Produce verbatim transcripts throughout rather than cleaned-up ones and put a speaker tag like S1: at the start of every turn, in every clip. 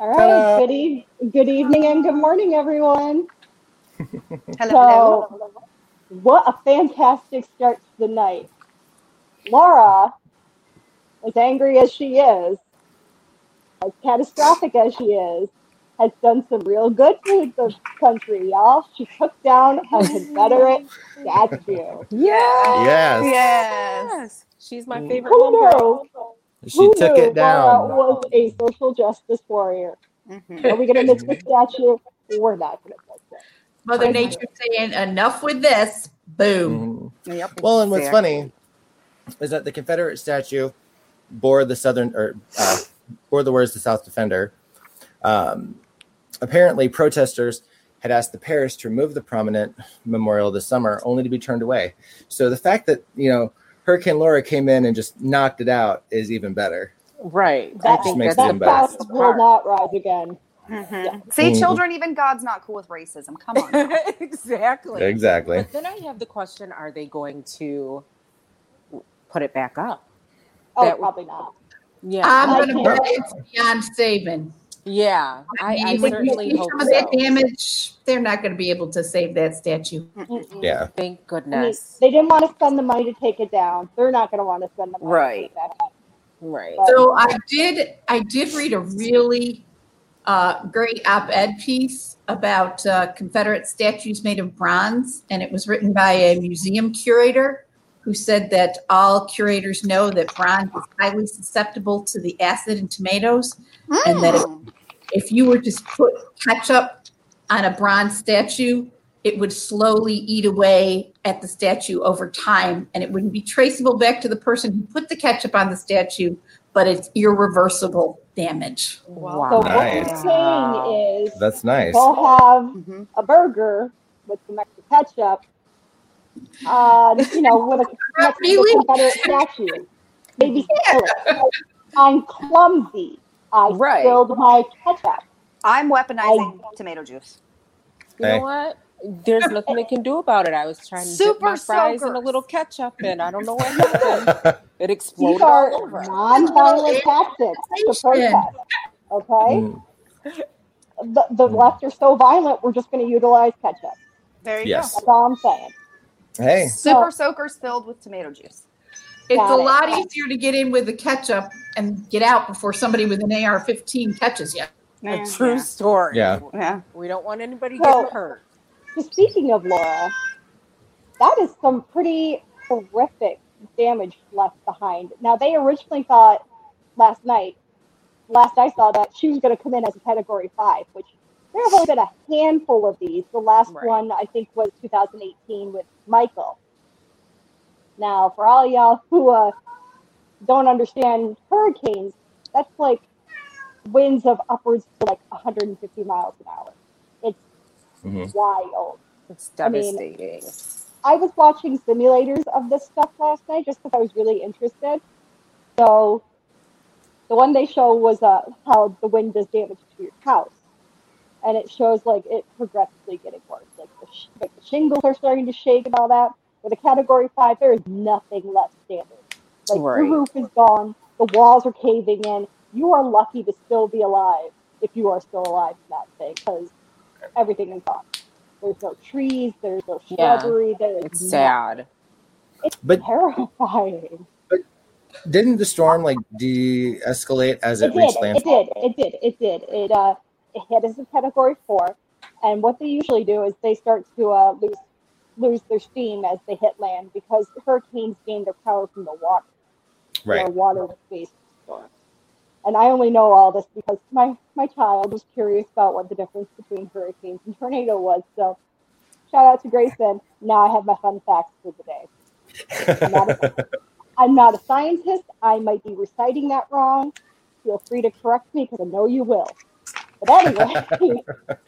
S1: All right.
S2: Ta-da.
S1: Good, e- good evening and good morning, everyone.
S3: Hello.
S1: So, what a fantastic start to the night. Laura, as angry as she is, as catastrophic as she is, has done some real good for the country, y'all. She took down a Confederate statue.
S2: Yes.
S3: Yes.
S4: She's my
S2: Mm.
S4: favorite
S1: Who
S4: homegirl.
S1: knew?
S2: She
S1: Who
S2: took
S1: knew
S2: it
S1: Laura
S2: down.
S1: was a social justice warrior?
S3: Mhm.
S1: Are we going to miss the statue? We're not going to miss it.
S5: Mother Nature saying, enough with this. Boom.
S2: Mhm.
S3: Yep.
S2: Well, and what's
S3: Exactly.
S2: funny is that the Confederate statue bore the Southern or uh, bore the words "the South Defender." Um, apparently, protesters had asked the parish to remove the prominent memorial this summer, only to be turned away. So the fact that you know Hurricane Laura came in and just knocked it out is even better.
S4: Right.
S1: That,
S4: I think
S2: makes
S4: that's
S2: it
S4: the
S2: even better.
S1: South
S4: best
S1: will
S4: part.
S1: not rise again.
S3: Mhm.
S1: Yeah.
S3: See,
S2: Mhm.
S3: children, even God's not cool with racism. Come on. now.
S4: Exactly.
S2: Exactly.
S4: But then I have the question, are they going to put it back up?
S1: Oh,
S4: That would-
S1: probably not.
S4: Yeah.
S5: I'm
S4: I-
S5: going to bet it's beyond saving.
S4: yeah. I, I
S5: mean, when you
S4: certainly
S5: see
S4: hope
S5: some of that
S4: so.
S5: damage, they're not going to be able to save that statue.
S1: Mm-mm.
S2: Yeah.
S4: Thank
S1: I mean,
S4: goodness.
S1: they didn't want to spend the money to take it down. They're not going to want to spend the money
S3: Right.
S1: to take it back up.
S4: Right.
S1: But-
S5: So I did I did read a really uh, great op-ed piece about uh, Confederate statues made of bronze, and it was written by a museum curator who said that all curators know that bronze is highly susceptible to the acid in tomatoes, and that if,
S3: Mm.
S5: if you were to put ketchup on a bronze statue, it would slowly eat away at the statue over time, and it wouldn't be traceable back to the person who put the ketchup on the statue, but it's irreversible damage.
S4: Wow.
S1: So what
S2: Nice.
S1: you're saying is
S2: That's nice.
S1: go have
S3: Mhm.
S1: a burger with some extra ketchup, uh, you know, with a next to the
S5: Really?
S1: Confederate statue. Maybe spill it. I'm clumsy. I
S4: Right.
S1: spilled my ketchup.
S3: I'm weaponizing tomato juice.
S4: You
S2: Hey.
S4: know what? There's nothing they can do about it. I was trying to dip
S3: Super
S4: my fries in a
S3: soakers.
S4: little ketchup, and I don't know what happened. It
S1: These
S4: exploded
S1: are
S4: all over.
S1: non-violent tactics to protest. Okay?
S2: Mm.
S1: The, the left are so violent, we're just going to utilize ketchup.
S3: There you
S2: Yes.
S1: That's all I'm saying.
S2: Hey.
S3: go. Super soakers filled with tomato juice.
S5: It's
S1: Got
S5: a
S1: it.
S5: lot easier to get in with the ketchup and get out before somebody with an A R fifteen catches you.
S4: A
S3: Yeah.
S4: true story.
S2: Yeah.
S3: Yeah.
S4: We don't want anybody
S1: So-
S4: getting hurt.
S1: So speaking of Laura, that is some pretty horrific damage left behind. Now, they originally thought last night, last I saw, that she was going to come in as a Category five, which there have only been a handful of these. The last
S4: Right.
S1: one, I think, was two thousand eighteen with Michael. Now, for all y'all who uh, don't understand hurricanes, that's like winds of upwards to like one hundred fifty miles an hour. It's
S2: Mhm.
S1: wild.
S4: It's
S1: I mean,
S4: devastating.
S1: I was watching simulators of this stuff last night just because I was really interested. So the one they show was uh, how the wind does damage to your house, and it shows like it progressively getting worse. Like the, sh- like the shingles are starting to shake and all that. With a Category Five, there is nothing left standing. Like
S4: Right.
S1: your roof is gone, the walls are caving in. You are lucky to still be alive if you are still alive in that thing, because everything is gone. There's no trees, there's no
S4: Yeah.
S1: shrubbery, there's
S4: It's
S1: nothing.
S4: sad.
S1: It's
S2: But
S1: terrifying.
S2: didn't the storm like de-escalate as it,
S1: It did,
S2: reached
S1: it
S2: landfall?
S1: did, it did, it did. It uh, it hit as a Category Four, and what they usually do is they start to uh, lose lose their steam as they hit land because hurricanes gain their power from the water.
S2: Right.
S1: They're water-based storms. And I only know all this because my, my child was curious about what the difference between hurricanes and tornado was. So shout out to Grayson. Now I have my fun facts for the day. I'm not a, I'm not a scientist. I might be reciting that wrong. Feel free to correct me because I know you will. But anyway.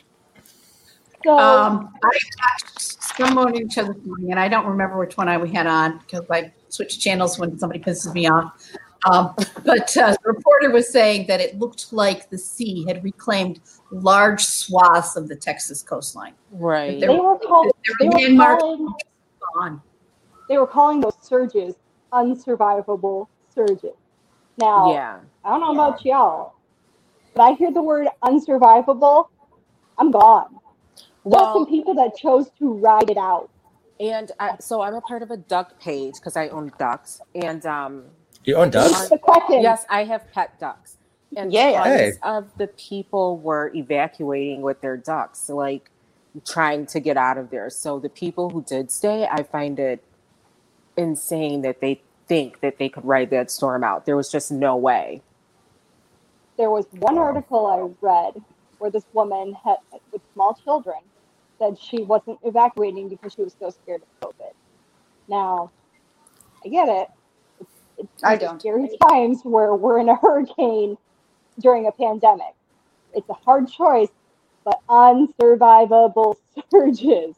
S1: so
S5: Um, I watched some morning show this morning, and I don't remember which one I we had on because I switch channels when somebody pisses me off. Um, but uh, the reporter was saying that it looked like the sea had reclaimed large swaths of the Texas coastline.
S4: Right.
S5: There
S1: they were called,
S5: There
S1: they
S5: were
S1: were
S5: landmarks
S1: calling
S5: gone.
S1: they were calling those surges unsurvivable surges. Now,
S4: Yeah.
S1: I don't know about y'all, I hear the word unsurvivable, I'm gone. Well, some
S4: Well,
S1: people that chose to ride it out.
S4: and I, so I'm a part of a duck page because I own ducks, and um,
S2: You own ducks?
S1: It's the question.
S4: yes, I have pet ducks, and
S3: Yeah.
S2: Hey.
S4: tons of the people were evacuating with their ducks, like trying to get out of there. So the people who did stay, I find it insane that they think that they could ride that storm out. There was just no way.
S1: There was one article I read where this woman had, with small children, said she wasn't evacuating because she was so scared of COVID. Now, I get it. It's, it's
S3: I don't.
S1: scary times where we're in a hurricane during a pandemic. It's a hard choice, but unsurvivable surges.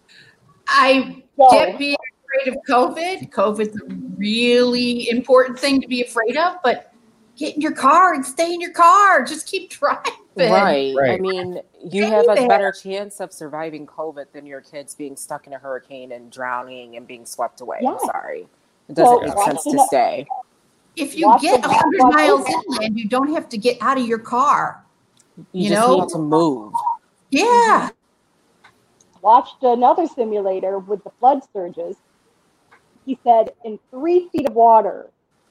S5: I
S1: So,
S5: get being afraid of COVID. COVID's a really important thing to be afraid of, but get in your car and stay in your car. Just keep driving.
S4: Right. I
S2: Right.
S4: mean, you
S5: Stay
S4: have a
S5: there.
S4: better chance of surviving COVID than your kids being stuck in a hurricane and drowning and being swept away.
S1: Yeah.
S4: I'm sorry. It
S1: So,
S4: doesn't make
S1: watch
S4: sense
S1: the
S4: to
S1: ne-
S4: stay.
S5: If you
S1: Watch
S5: get
S1: the-
S5: one hundred
S1: watch
S5: miles
S1: the-
S5: inland, you don't have to get out of your car.
S4: You,
S5: You
S4: just
S5: know?
S4: need to move.
S5: Yeah.
S1: watched another simulator with the flood surges. He said in three feet of water,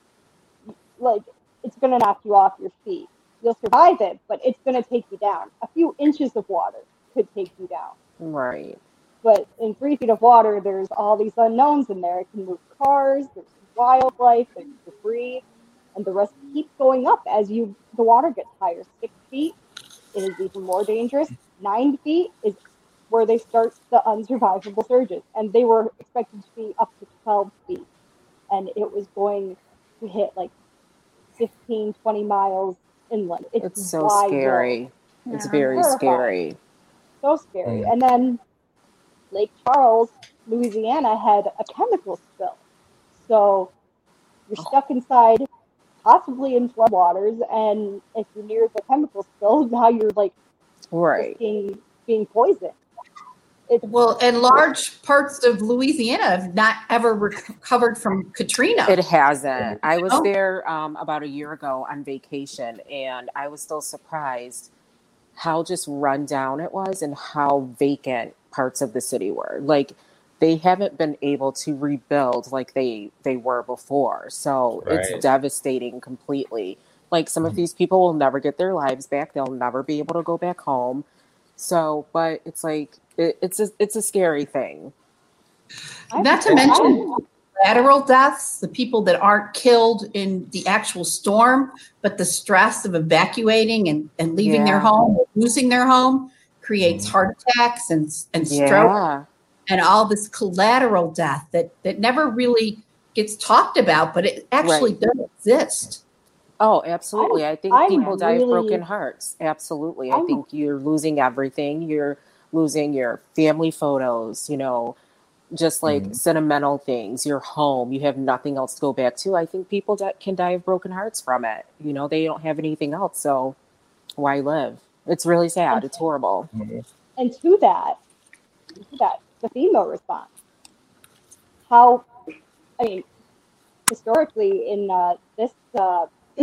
S1: like, it's going to knock you off your feet. You'll survive it, but it's going to take you down. A few inches of water could take you down.
S4: Right.
S1: But in three feet of water, there's all these unknowns in there. It can move cars, there's wildlife, there's debris, and the rest keeps going up as you the water gets higher. Six feet is even more dangerous. Nine feet is where they start the unsurvivable surges, and they were expected to be up to twelve feet, and it was going to hit like fifteen, twenty miles inland. It's,
S4: It's so
S1: wild.
S4: scary. It's
S3: Yeah.
S4: very
S1: Terrifying.
S4: scary.
S1: So scary.
S2: Mm.
S1: And then Lake Charles, Louisiana, had a chemical spill. So you're stuck inside, possibly in floodwaters, and if you're near the chemical spill, now you're like
S4: Right.
S1: being being poisoned. It's
S5: Well, and large parts of Louisiana have not ever recovered from Katrina.
S4: It hasn't. I was
S5: Oh.
S4: there um, about a year ago on vacation, and I was still surprised how just run down it was and how vacant parts of the city were. Like, they haven't been able to rebuild like they they were before. So
S2: Right.
S4: it's devastating completely. Like, some of these people will never get their lives back. They'll never be able to go back home. So, but it's like it, it's a it's a scary thing.
S5: Not to mention collateral deaths, the people that aren't killed in the actual storm, but the stress of evacuating and, and leaving their
S4: Yeah.
S5: home, or losing their home, creates
S2: Mhm.
S5: heart attacks and, and stroke
S4: Yeah.
S5: and all this collateral death that, that never really gets talked about, but it actually
S4: Right.
S5: does exist.
S4: Oh, absolutely. I think
S1: I'm
S4: people die of
S1: really-
S4: broken hearts. Absolutely. I
S1: I'm-
S4: think you're losing everything. You're losing your family photos, you know, just like
S2: Mhm.
S4: sentimental things, your home. You have nothing else to go back to. I think people that can die of broken hearts from it. You know, they don't have anything else. So why live? It's really sad. It's horrible.
S2: Mhm.
S1: And to that, to that, the FEMA response. How, I mean, historically in uh, this uh,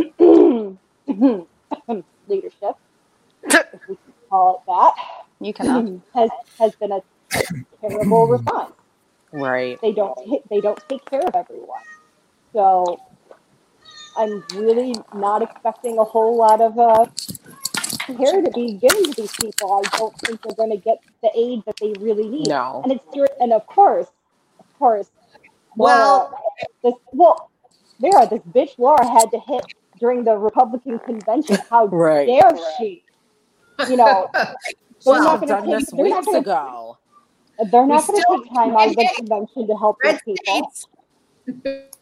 S1: leadership, if we can call it that,
S3: You cannot.
S1: has has been a terrible response.
S4: Right.
S1: They don't ta- they don't take care of everyone. So I'm really not expecting a whole lot of uh, care to be given to these people. I don't think they're going to get the aid that they really need.
S4: No.
S1: And it's dur- and of course, of course,
S5: Well-
S1: Laura, this well, Vera, this bitch Laura had to hit during the Republican convention. How
S4: Right.
S1: dare she? You know, they're
S5: Well,
S1: not going
S4: Done
S1: to take.
S4: this
S1: They're not
S4: weeks
S1: going to.
S4: ago.
S1: They're not
S5: We
S1: going to
S5: still
S1: take time out of the
S5: can't
S1: convention to help
S5: Red
S1: these people.
S5: states.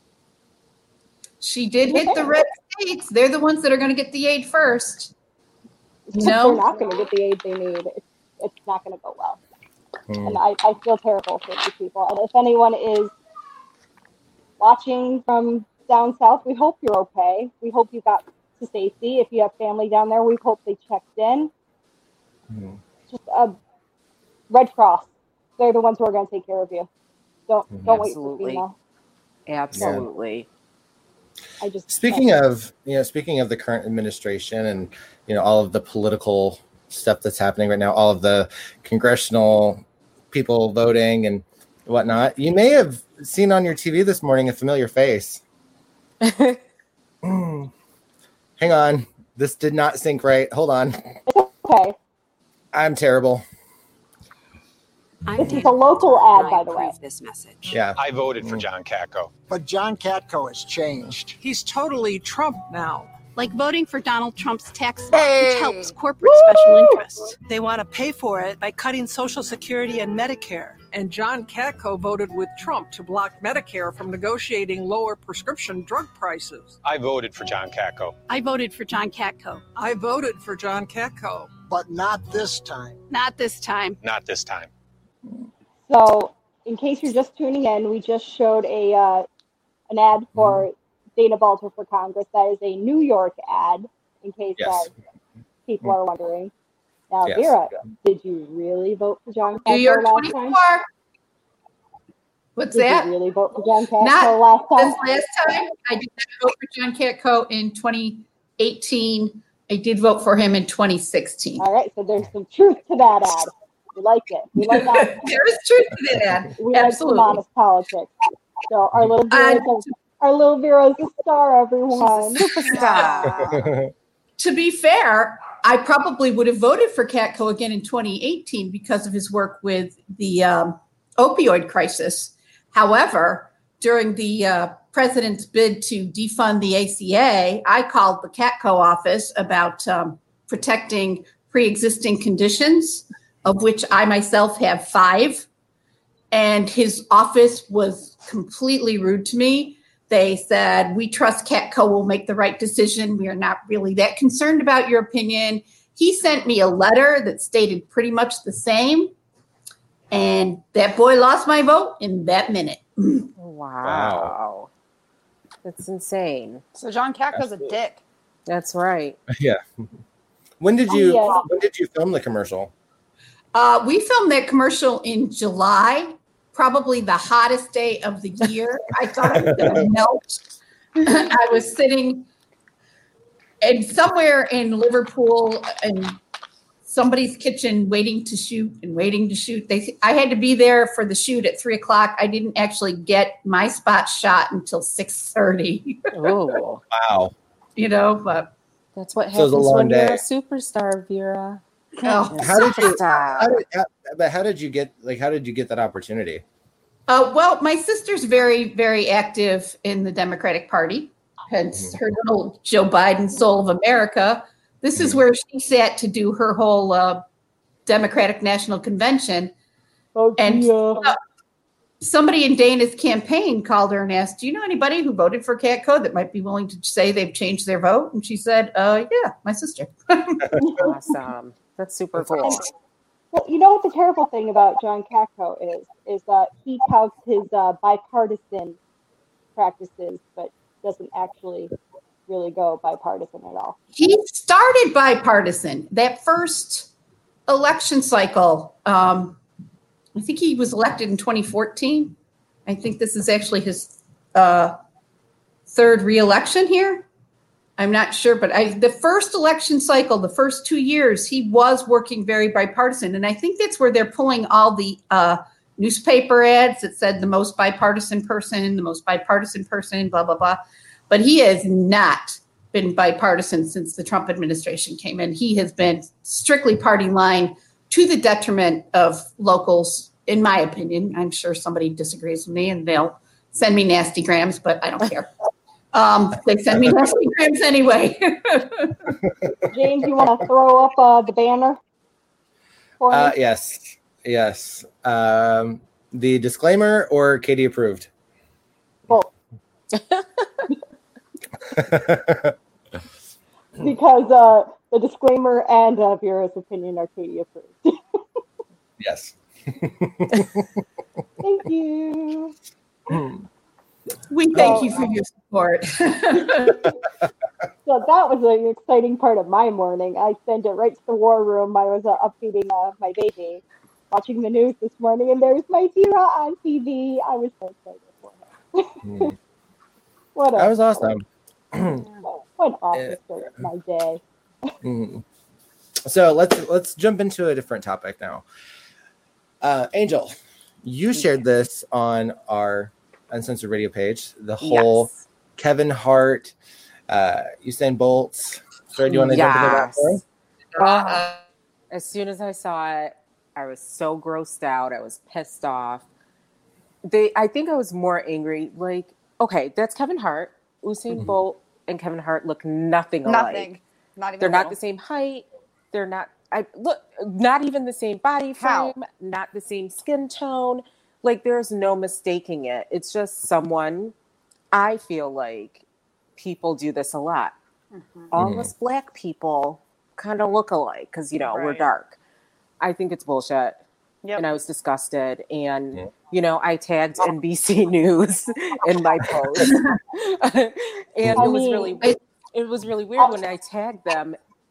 S5: She did hit the red states. They're the ones that are going to get the aid first. No.
S1: They're not going to get the aid they need. It's, it's not going to go well.
S2: Mhm.
S1: And I, I feel terrible for these people. And if anyone is watching from down south, we hope you're okay. We hope you got to safety. If you have family down there, we hope they checked in.
S2: Mhm.
S1: Just a Red Cross. They're the ones who are going to take care of you. Don't
S2: Mhm.
S1: don't wait
S4: Absolutely.
S1: for FEMA.
S4: Absolutely.
S1: I just
S2: Speaking of, you know, speaking of the current administration and, you know, all of the political stuff that's happening right now, all of the congressional people voting and whatnot, you may have seen on your T V this morning a familiar face. Mm. Hang on. This did not sync right. Hold on.
S1: okay.
S2: I'm terrible.
S6: I'm
S1: This is
S6: Dana
S1: a local
S6: Walter,
S1: ad,
S6: and I
S1: by the way.
S6: approve This message.
S2: Yeah.
S7: I voted for John Katko.
S8: But John Katko has changed.
S9: He's totally Trump now.
S10: Like voting for Donald Trump's tax
S3: Hey.
S10: law, which helps corporate special interests.
S9: They want to pay for it by cutting Social Security and Medicare. And John Katko voted with Trump to block Medicare from negotiating lower prescription drug prices.
S7: I voted for John Katko.
S10: I voted for John Katko.
S9: I voted for John Katko.
S8: But not this time.
S10: Not this time.
S7: Not this time.
S1: So, in case you're just tuning in, we just showed a uh, an ad for Dana Balter for Congress. That is a New York ad, in case
S2: Yes.
S1: uh, people are wondering. Now,
S2: Yes.
S1: Vera, did you really vote for John
S5: New
S1: Katko
S5: York
S1: last
S5: twenty-four.
S1: time?
S5: What's
S1: Did
S5: that?
S1: you really vote for John Katko
S5: Not
S1: last time?
S5: This last time, I did not vote for John Katko in twenty eighteen. I did vote for him in twenty sixteen.
S1: All right, so there's some truth to that ad. We like it. We like that.
S5: There is truth to that ad.
S1: We like some
S5: Absolutely.
S1: honest politics. So our little
S5: Uh,
S1: Vera's a, our little Vera's a star, everyone.
S3: Superstar.
S5: To be fair, I probably would have voted for Katko again in twenty eighteen because of his work with the um, opioid crisis. However, during the uh, president's bid to defund the A C A, I called the Katko office about um, protecting pre-existing conditions, of which I myself have five. And his office was completely rude to me. They said, we trust Katko will make the right decision. We are not really that concerned about your opinion. He sent me a letter that stated pretty much the same. And that boy lost my vote in that minute.
S4: Wow.
S2: Wow.
S4: That's insane.
S3: So John Katko's a dick.
S4: That's right.
S2: Yeah. When did you
S1: Oh, yeah.
S2: when did you film the commercial?
S5: Uh, we filmed that commercial in July, probably the hottest day of the year. I thought I was going to melt. I was sitting and somewhere in Liverpool in somebody's kitchen waiting to shoot and waiting to shoot. They, I had to be there for the shoot at three o'clock. I didn't actually get my spot shot until six thirty.
S4: Oh,
S2: Wow.
S5: You know, but
S4: that's what
S2: So it was a
S4: happens
S2: long
S4: when you're
S2: day.
S4: a superstar, Vera.
S5: oh.
S2: How did you
S3: Superstar.
S2: how did, how, but how did you get like how did you get that opportunity?
S5: Uh, well, my sister's very, very active in the Democratic Party, hence her little Joe Biden Soul of America. This is where she sat to do her whole uh, Democratic National Convention.
S1: Oh,
S5: And
S1: yeah.
S5: uh, somebody in Dana's campaign called her and asked, do you know anybody who voted for Katko that might be willing to say they've changed their vote? And she said, uh, yeah, my sister.
S4: Awesome. That's super cool.
S1: Well, you know what the terrible thing about John Katko is, is that he touts his uh, bipartisan practices, but doesn't actually really go bipartisan at all.
S5: He started bipartisan. That first election cycle, um, I think he was elected in twenty fourteen. I think this is actually his uh, third reelection here. I'm not sure, but I, the first election cycle, the first two years, he was working very bipartisan. And I think that's where they're pulling all the uh, newspaper ads that said the most bipartisan person, the most bipartisan person, blah, blah, blah. But he has not been bipartisan since the Trump administration came in. He has been strictly party line to the detriment of locals, in my opinion. I'm sure somebody disagrees with me and they'll send me nasty grams, but I don't care. Um, they send me nasty grams anyway.
S1: James, you want to throw up uh, the banner for me?
S2: Uh, yes. Yes. Um, the disclaimer or Katie approved?
S1: Both. Because uh, the disclaimer and uh, Vera's opinion are Katie approved.
S2: Yes.
S1: Thank you.
S5: We thank you for your support.
S1: So that was an exciting part of my morning. I sent it right to the war room. I was uh, updating uh, my baby, watching the news this morning, and there's my Vera on T V. I was so excited for him.
S2: Mm.
S1: What a
S2: That was awesome.
S1: What an awful start to my day.
S2: Mm. So let's let's jump into a different topic now. Uh, Angel, you shared this on our Uncensored Radio page. The whole
S4: Yes.
S2: Kevin Hart, uh, Usain Bolt. Sorry, do you want to jump into that?
S4: Yes.
S2: Story?
S4: Uh, as soon as I saw it, I was so grossed out. I was pissed off. They, I think I was more angry. Like, okay, that's Kevin Hart. Usain
S2: Mhm.
S4: Bolt and Kevin Hart look nothing alike.
S3: Nothing. Not even
S4: They're
S3: a
S4: not
S3: little.
S4: the same height. They're not. I look not even the same body
S3: How?
S4: frame. Not the same skin tone. Like, there's no mistaking it. It's just someone. I feel like people do this a lot.
S3: Mhm.
S4: All
S2: Mhm.
S4: us black people kind of look alike because, you know, we're
S3: Right.
S4: dark. I think it's bullshit.
S3: Yep.
S4: And I was disgusted. And,
S2: Yeah.
S4: you know, I tagged N B C News in my post. And
S1: I
S4: it was
S1: mean,
S4: really
S5: I-
S4: it was really weird when I tagged them.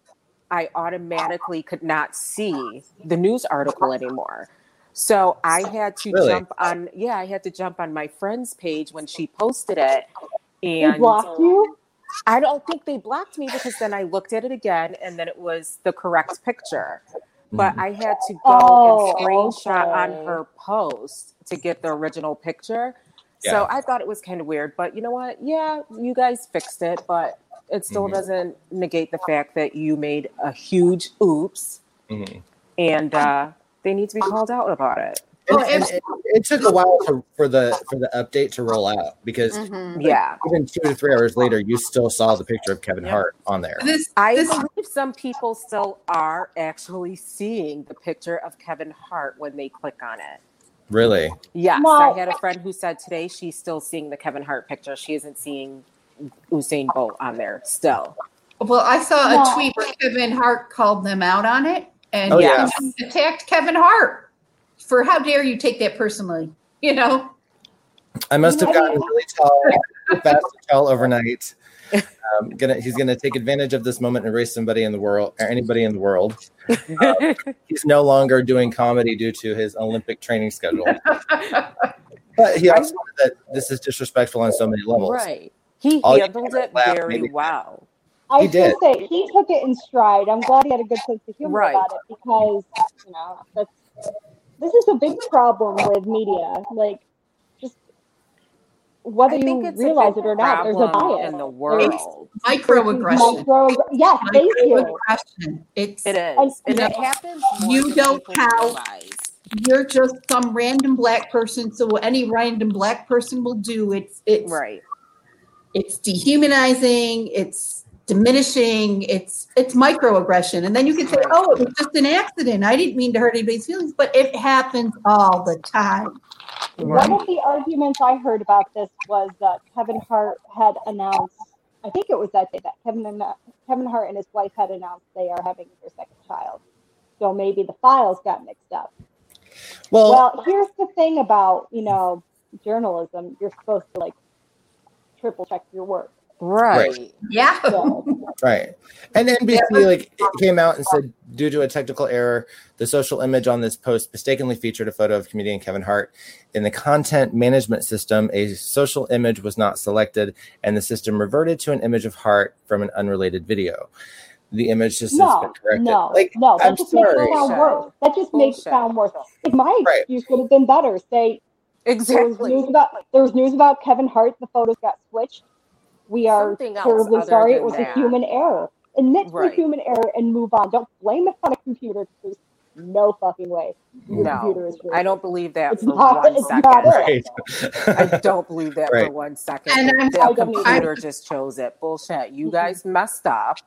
S4: I automatically could not see the news article anymore. So I had to
S2: Really?
S4: jump on, yeah, I had to jump on my friend's page when she posted it.
S1: They
S4: And
S1: blocked you?
S4: I don't think they blocked me because then I looked at it again and then it was the correct picture. But
S2: Mhm.
S4: I had to go
S1: Oh,
S4: and screenshot on
S1: okay.
S4: her post to get the original picture.
S2: Yeah.
S4: So I thought it was kind of weird. But you know what? Yeah, you guys fixed it, but it still
S2: Mhm.
S4: doesn't negate the fact that you made a huge oops
S2: Mhm.
S4: and uh, they need to be called out about it.
S2: And,
S5: Oh,
S2: and it, it took a while to, for the for the update to roll out because
S3: Mhm.
S4: Yeah.
S2: even two to three hours later, you still saw the picture of Kevin
S3: Yep.
S2: Hart on there.
S5: This,
S4: I
S5: this,
S4: believe some people still are actually seeing the picture of Kevin Hart when they click on it.
S2: Really?
S4: Yes,
S1: Now-
S4: I had a friend who said today she's still seeing the Kevin Hart picture. She isn't seeing Usain Bolt on there still.
S5: well, I saw a
S1: No.
S5: tweet where Kevin Hart called them out on it and
S2: Oh, yeah.
S5: attacked Kevin Hart for how dare you take that personally, you know?
S2: I must have
S1: I
S2: gotten
S1: mean-
S2: really tall, too fast to tell overnight. Um, gonna he's gonna take advantage of this moment and erase somebody in the world or anybody in the world. Um, he's no longer doing comedy due to his Olympic training schedule. But he also said that this is disrespectful on so many levels.
S4: Right. He
S2: All you
S4: handled
S2: can
S4: it
S2: laugh,
S4: very
S2: maybe.
S4: well.
S1: I
S2: He
S1: was going
S2: did.
S1: to say, he took it in stride. I'm glad he had a good sense of humor
S4: Right.
S1: about it because, you know, that's, this is a big problem with media. Like, just whether
S4: I think
S1: you
S4: it's
S1: realize
S4: a big
S1: it or not, there's a
S4: problem
S1: bias.
S4: in the
S1: There's
S4: world.
S5: Microaggression.
S1: Micro, yes, thank you.
S5: Microaggression. It's
S4: It
S1: And-
S4: is. And
S5: you
S4: it
S5: know,
S4: happens more
S5: you
S4: than
S5: don't
S4: people
S5: count.
S4: realize.
S5: you're just some random black person. So what any random black person will do, it's it's
S4: Right.
S5: it's dehumanizing, it's diminishing, it's it's microaggression. And then you can say,
S4: Right.
S5: oh, it was just an accident. I didn't mean to hurt anybody's feelings, but it happens all the time.
S1: One of the arguments I heard about this was that Kevin Hart had announced, I think it was that day, that Kevin and, Kevin Hart and his wife had announced they are having their second child. So maybe the files got mixed up.
S2: Well,
S1: Well, here's the thing about, you know, journalism. You're supposed to, like, triple check your work.
S4: Right.
S5: Yeah.
S1: So,
S2: right. And N B C like it came out and said, due to a technical error, the social image on this post mistakenly featured a photo of comedian Kevin Hart. In the content management system, a social image was not selected, and the system reverted to an image of Hart from an unrelated video. The image just has
S1: no,
S2: been corrected.
S1: no,
S2: like,
S1: no. That
S2: I'm
S1: just makes
S2: sorry.
S1: it sound worse. That just makes it
S4: Bullshit.
S1: sound worse. Like, my
S2: Right.
S1: excuse would have been better. Say, there was
S4: Exactly.
S1: news about there was news about Kevin Hart. The photos got switched. We are
S4: Something else
S1: terribly
S4: other
S1: sorry. It
S4: than
S1: was
S4: that.
S1: a human error. Admit to
S4: Right.
S1: a human error and move on. Don't blame it on a computer. There's no fucking way. Your computer
S4: No,
S1: is
S4: I don't believe that
S1: It's
S4: for
S1: not-
S4: one
S1: it's
S4: second.
S1: not it.
S2: Right.
S4: I don't believe that
S2: Right.
S4: for one second.
S5: And I'm-
S4: the
S1: I don't either.
S4: computer just chose it. Bullshit. You guys messed up.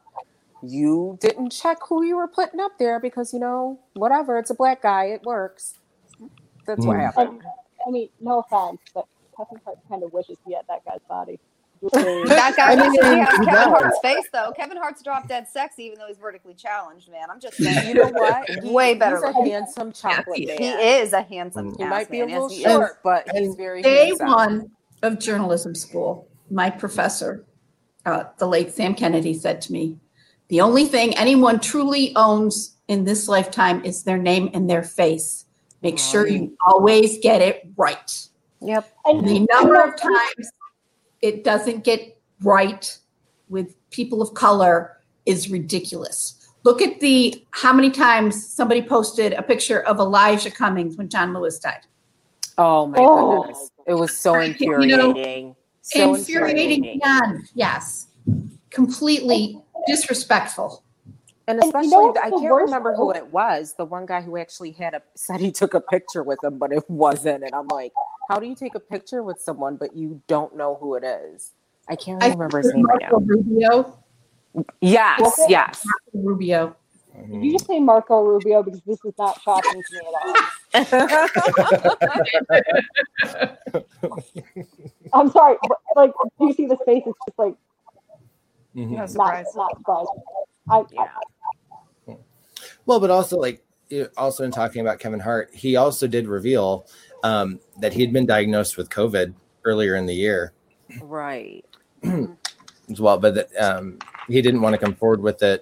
S4: You didn't check who you were putting up there because, you know, whatever. It's a black guy. It works. That's what
S2: Mm.
S4: happened.
S1: I mean, no offense, but Kevin Hart kind of wishes he had that guy's body.
S3: That guy
S2: I mean,
S3: wishes he had
S2: he
S3: Kevin
S2: does.
S3: Hart's face, though. Kevin Hart's drop dead sexy, even though he's vertically challenged, man. I'm just saying.
S4: You know what? He-
S3: Way better
S4: He's a
S3: looking.
S4: handsome chocolate man.
S3: He is a handsome
S2: Mm.
S4: He
S3: ass
S4: might be a
S3: man.
S4: little
S3: Yes, he is.
S4: short, but
S2: And
S4: he's very
S5: Day
S4: handsome.
S5: one of journalism school, my professor, uh, the late Sam Kennedy, said to me, the only thing anyone truly owns in this lifetime is their name and their face. Make sure you always get it right.
S4: Yep.
S1: And
S5: The number of times it doesn't get right with people of color is ridiculous. Look at the how many times somebody posted a picture of Elijah Cummings when John Lewis died.
S4: Oh my
S5: Oh.
S4: goodness. It was so
S5: You know,
S4: infuriating. So
S5: infuriating
S4: infuriating.
S5: beyond, yes. Completely disrespectful.
S4: And
S5: And you
S4: especially,
S5: know what's
S4: I
S5: the
S4: can't
S5: worst
S4: remember who
S5: though?
S4: it was. The one guy who actually had a said he took a picture with him, but it wasn't. And I'm like, how do you take a picture with someone, but you don't know who it is? I can't
S5: I
S4: remember
S5: think
S4: his
S5: it was
S4: name right
S5: Marco
S4: now.
S5: Rubio.
S4: Yes,
S1: Was it?
S4: yes.
S5: Marco Rubio.
S1: Did you just say Marco Rubio? Because this is not shocking to me at all. I'm sorry, but, like, do you see the face? It's just like
S2: Mhm.
S3: No
S1: not
S3: surprise.
S1: not surprised. I,
S4: Yeah.
S1: I
S2: Well, but also like you- also in talking about Kevin Hart, he also did reveal um, that he had been diagnosed with COVID earlier in the year
S4: Right.
S2: as well, but that, um, he didn't want to come forward with it.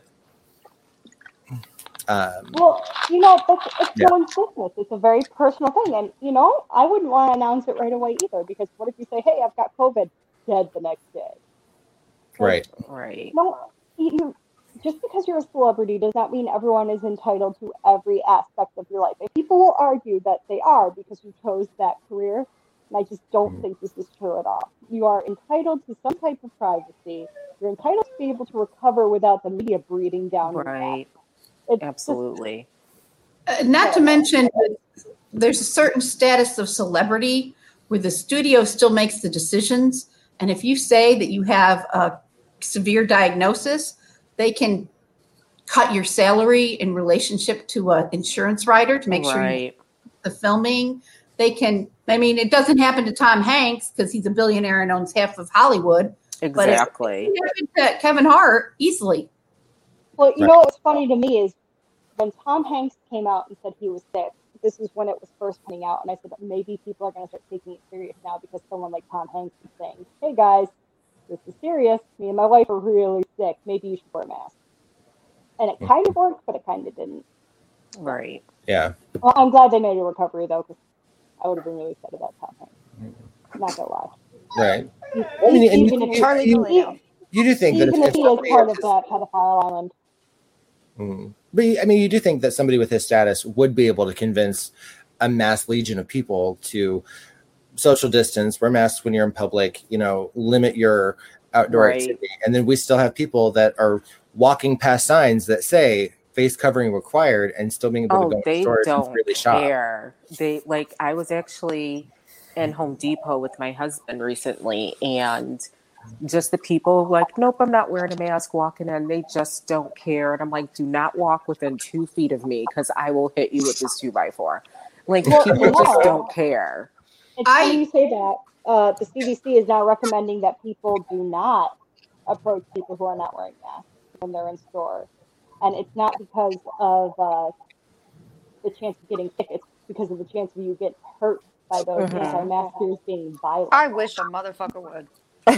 S2: Um,
S1: well, you know, that's it's
S2: Yeah.
S1: no one's business. It's a very personal thing, and you know, I wouldn't want to announce it right away either. Because what if you say, "Hey, I've got COVID," dead the next day?
S2: right.
S4: Right.
S1: No, you, you just because you're a celebrity does not mean everyone is entitled to every aspect of your life. And people will argue that they are because you chose that career. And I just don't think this is true at all. You are entitled to some type of privacy. You're entitled to be able to recover without the media breathing down your neck.
S4: Right.
S1: It's just
S4: Absolutely.
S5: Uh, not to mention, there's a certain status of celebrity where the studio still makes the decisions. And if you say that you have a severe diagnosis, they can cut your salary in relationship to an insurance writer to make sure you
S4: Right.
S5: the filming. They can, I mean, it doesn't happen to Tom Hanks because he's a billionaire and owns half of Hollywood. But it's
S4: Exactly.
S5: it happened to Kevin Hart easily.
S1: Well, you
S2: Right.
S1: know what's funny to me is when Tom Hanks came out and said he was sick, this is when it was first coming out, and I said maybe people are going to start taking it serious now because someone like Tom Hanks is saying, "Hey guys, this is serious. Me and my wife are really sick. Maybe you should wear a mask." And it kind of worked, but it kind of didn't.
S4: Right.
S2: Yeah.
S1: Well, I'm glad they made a recovery though, because I would have been really sad about Tom Hanks. Not gonna lie.
S2: Right.
S1: He-
S2: I mean,
S1: he-
S2: and you,
S1: even if
S3: Charlie
S2: you,
S3: D'Amelio.
S2: you do think that if,
S1: even
S2: if
S1: if he is
S2: somebody
S1: part
S2: of
S1: of that pedophile island.
S2: Mm. But you- I mean, you do think that somebody with his status would be able to convince a mass legion of people to social distance, wear masks when you're in public, you know, limit your outdoor
S4: Right.
S2: activity. And then we still have people that are walking past signs that say face covering required and still being able to
S4: Oh,
S2: go in
S4: they
S2: stores and
S4: don't
S2: freely shop.
S4: care. They like I was actually in Home Depot with my husband recently, and just the people like, nope, I'm not wearing a mask walking in. They just don't care. And I'm like, do not walk within two feet of me because I will hit you with this two by four. Like
S1: Well,
S4: people just
S1: yeah.
S4: don't care.
S1: It's
S5: I-
S1: funny you say that. Uh, the C D C is now recommending that people do not approach people who are not wearing masks when they're in stores. And it's not because of uh, the chance of getting sick. It's because of the chance of you get hurt by those
S4: Mhm.
S1: anti-maskers being violent.
S3: I wish a motherfucker would.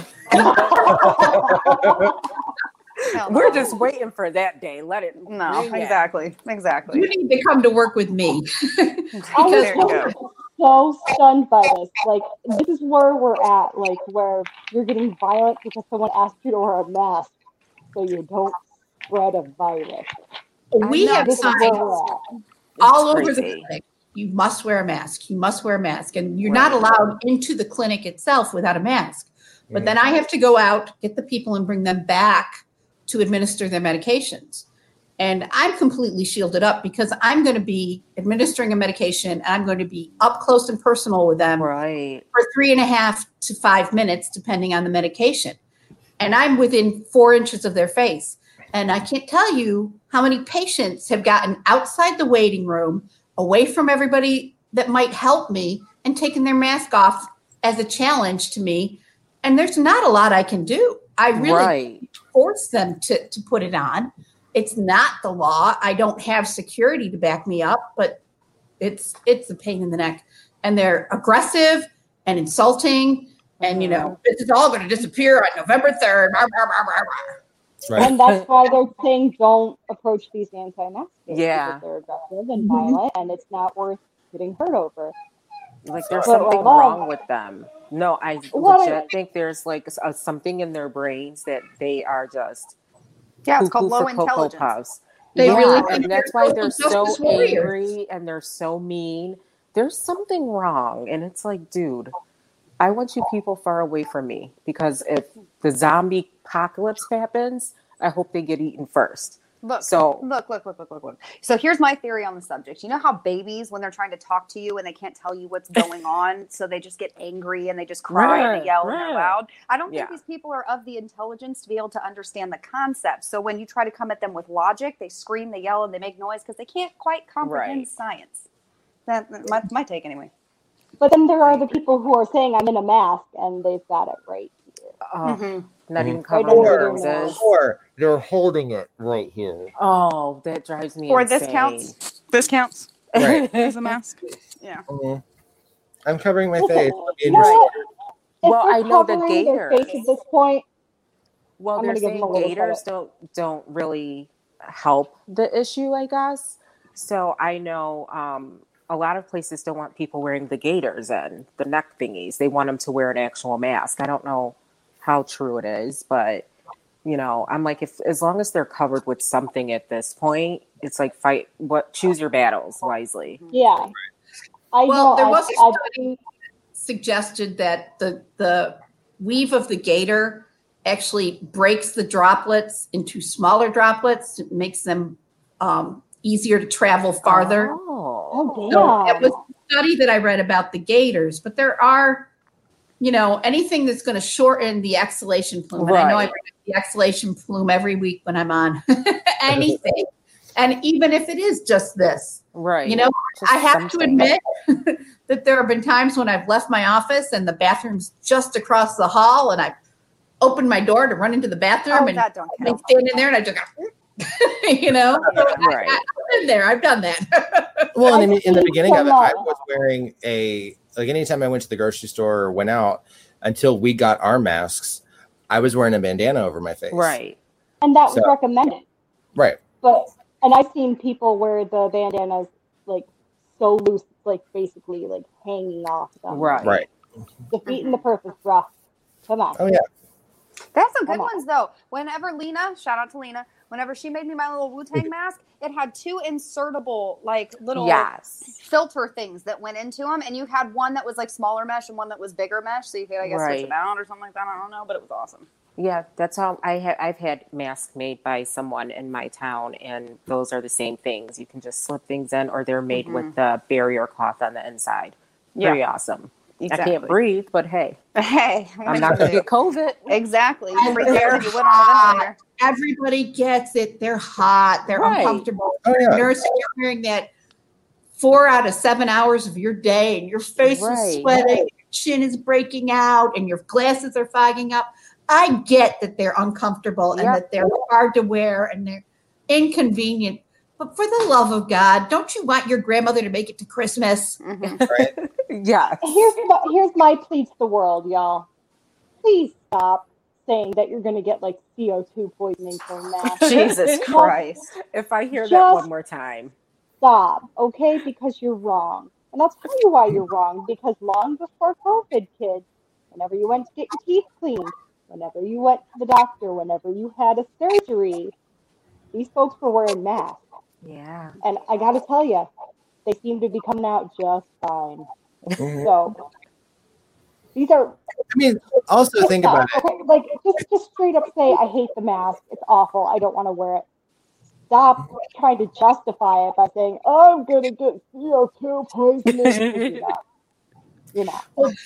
S3: Hell
S4: We're
S3: no.
S4: just waiting for that day. Let it.
S3: No,
S4: bring it.
S3: exactly. Exactly.
S5: You need to come to work with me.
S1: I was
S3: There you go.
S1: so, so stunned by this. Like, this is where we're at, like, where you're getting violent because someone asked you to wear a mask so you don't spread a virus.
S5: We
S3: know,
S5: have
S1: This is where
S5: signs
S1: we're at.
S5: all
S4: It's
S5: over the
S4: crazy.
S5: clinic. You must wear a mask. You must wear a mask. And you're not
S4: Right.
S5: allowed into the clinic itself without a mask. But then I have to go out, get the people, and bring them back to administer their medications. And I'm completely shielded up because I'm going to be administering a medication and I'm going to be up close and personal with them
S4: Right.
S5: for three and a half to five minutes, depending on the medication. And I'm within four inches of their face. And I can't tell you how many patients have gotten outside the waiting room, away from everybody that might help me, and taken their mask off as a challenge to me. And there's not a lot I can do. I really
S4: Right.
S5: force them to, to put it on. It's not the law. I don't have security to back me up, but it's it's a pain in the neck. And they're aggressive and insulting. And, you know, this is all going to disappear on November third. Rah, rah, rah, rah, rah.
S2: Right.
S1: And that's why they're saying don't approach these anti-maskers.
S4: Yeah.
S1: Because they're aggressive and
S5: Mhm.
S1: violent, and it's not worth getting hurt over.
S4: Like there's
S1: But,
S4: something
S1: like,
S4: wrong with them. No, I
S1: What
S4: legit
S1: I-
S4: think there's like a, something in their brains that they are just
S3: Yeah, it's called
S4: cuckoo
S3: low
S4: for Cocoa
S3: intelligence.
S4: Puffs.
S5: They
S4: yeah,
S5: really
S4: and
S5: think
S4: that's
S5: they're
S4: why they're
S5: social
S4: so
S5: justice warriors.
S4: angry and they're so mean. There's something wrong, and it's like, dude, I want you people far away from me because if the zombie apocalypse happens, I hope they get eaten first.
S3: Look,
S4: So-
S3: look, look, look, look, look, look. So here's my theory on the subject. You know how babies, when they're trying to talk to you and they can't tell you what's going on, so they just get angry and they just cry and they yell and they're loud? I don't think
S4: Yeah.
S3: these people are of the intelligence to be able to understand the concept. So when you try to come at them with logic, they scream, they yell, and they make noise because they can't quite comprehend
S4: Right.
S3: science. That, that's my, my take anyway.
S1: But then there are the people who are saying I'm in a mask and they've got it right here.
S4: Oh,
S3: Mhm.
S4: not
S2: Mhm.
S4: even
S1: Right
S4: covering
S1: under
S4: their
S1: their
S4: noses.
S1: nose.
S2: Or they're holding it right here.
S4: Oh, that drives me
S3: Or
S4: insane.
S3: this counts. This counts
S2: Right.
S3: as a mask. Yeah.
S2: Mhm. I'm covering my
S1: Listen,
S2: face.
S1: you know what? If
S4: Well,
S1: they're
S4: I know the
S1: covering their
S4: gators.
S1: face at this point,
S4: Well,
S1: I'm
S4: they're
S1: gonna give them
S4: saying
S1: a little
S4: gators
S1: credit.
S4: don't don't really help the issue, I guess. So I know um, a lot of places don't want people wearing the gaiters and the neck thingies. They want them to wear an actual mask. I don't know how true it is, but you know, I'm like, if as long as they're covered with something at this point, it's like fight what choose your battles wisely.
S1: yeah. I
S5: Well,
S1: know.
S5: there
S1: I,
S5: was a
S1: I,
S5: study suggested that the the weave of the gator actually breaks the droplets into smaller droplets. It makes them um, easier to travel farther.
S4: Oh,
S1: oh
S5: So
S1: damn.
S5: it was a study that I read about the gators, but there are, you know, anything that's going to shorten the exhalation plume. And I know I
S4: Right.
S5: bring up the exhalation plume every week when I'm on anything. And even if it is just this,
S4: right.
S5: you know,
S4: Just
S5: I have to
S4: something.
S5: admit that there have been times when I've left my office and the bathroom's just across the hall and I opened my door to run into the bathroom
S3: Oh,
S5: and
S3: that don't
S5: I'm
S3: count.
S5: standing there and I just go, you know, so I,
S4: Right.
S5: I, I've been there. I've done that.
S2: Well, in the, in the beginning of it, I
S1: Hello.
S2: was wearing a like anytime I went to the grocery store or went out until we got our masks, I was wearing a bandana over my face.
S4: Right.
S1: And that was
S2: So-
S1: recommended.
S2: Right.
S1: But and I've seen people wear the bandanas like so loose, it's like basically like hanging off them.
S4: Right.
S2: Right.
S1: Defeating the purpose, bruh. Come on.
S2: Oh yeah.
S3: They have some good
S1: Come on.
S3: ones though. Whenever Lena, shout out to Lena, whenever she made me my little Wu-Tang mask, it had two insertable like little
S4: Yes.
S3: filter things that went into them, and you had one that was like smaller mesh and one that was bigger mesh, so you could I guess switch
S4: Right.
S3: them out or something like that. I don't know, but it was awesome.
S4: Yeah, that's how I have. I've had masks made by someone in my town, and those are the same things. You can just slip things in, or they're made
S3: Mhm.
S4: with the barrier cloth on the inside.
S3: Yeah.
S4: Very awesome. I
S3: Exactly.
S4: can't breathe, but hey,
S3: Hey,
S4: I'm not going to get COVID.
S3: exactly. You
S5: And
S3: freak out
S5: they're
S3: if you went on a ventilator.
S5: Everybody gets it. They're hot. They're
S4: Right.
S5: uncomfortable.
S2: Oh yeah.
S5: Nurse, you're hearing that four out of seven hours of your day and your face
S4: Right.
S5: is sweating, your chin is breaking out, and your glasses are fogging up. I get that they're uncomfortable and
S4: Yep.
S5: that they're hard to wear and they're inconvenient. But for the love of God, don't you want your grandmother to make it to Christmas?
S3: Mhm.
S2: Right.
S4: Yeah.
S1: Here's my, here's my plea to the world, y'all. Please stop saying that you're going to get like C O two poisoning from masks.
S3: Jesus Christ.
S4: If I hear that
S1: Just-
S4: one more time,
S1: Stop, okay? Because you're wrong. And I'll tell you why you're wrong. Because long before COVID, kids, whenever you went to get your teeth cleaned, whenever you went to the doctor, whenever you had a surgery, these folks were wearing masks.
S4: yeah.
S1: And I got to tell you, they seem to be coming out just fine.
S2: Mhm.
S1: So these are
S2: I mean, also think about it.
S1: Okay, like just just straight up say I hate the mask. It's awful. I don't want to wear it. Stop trying to justify it by saying, "Oh, I'm gonna get C O two poisoning." You're not. You're not.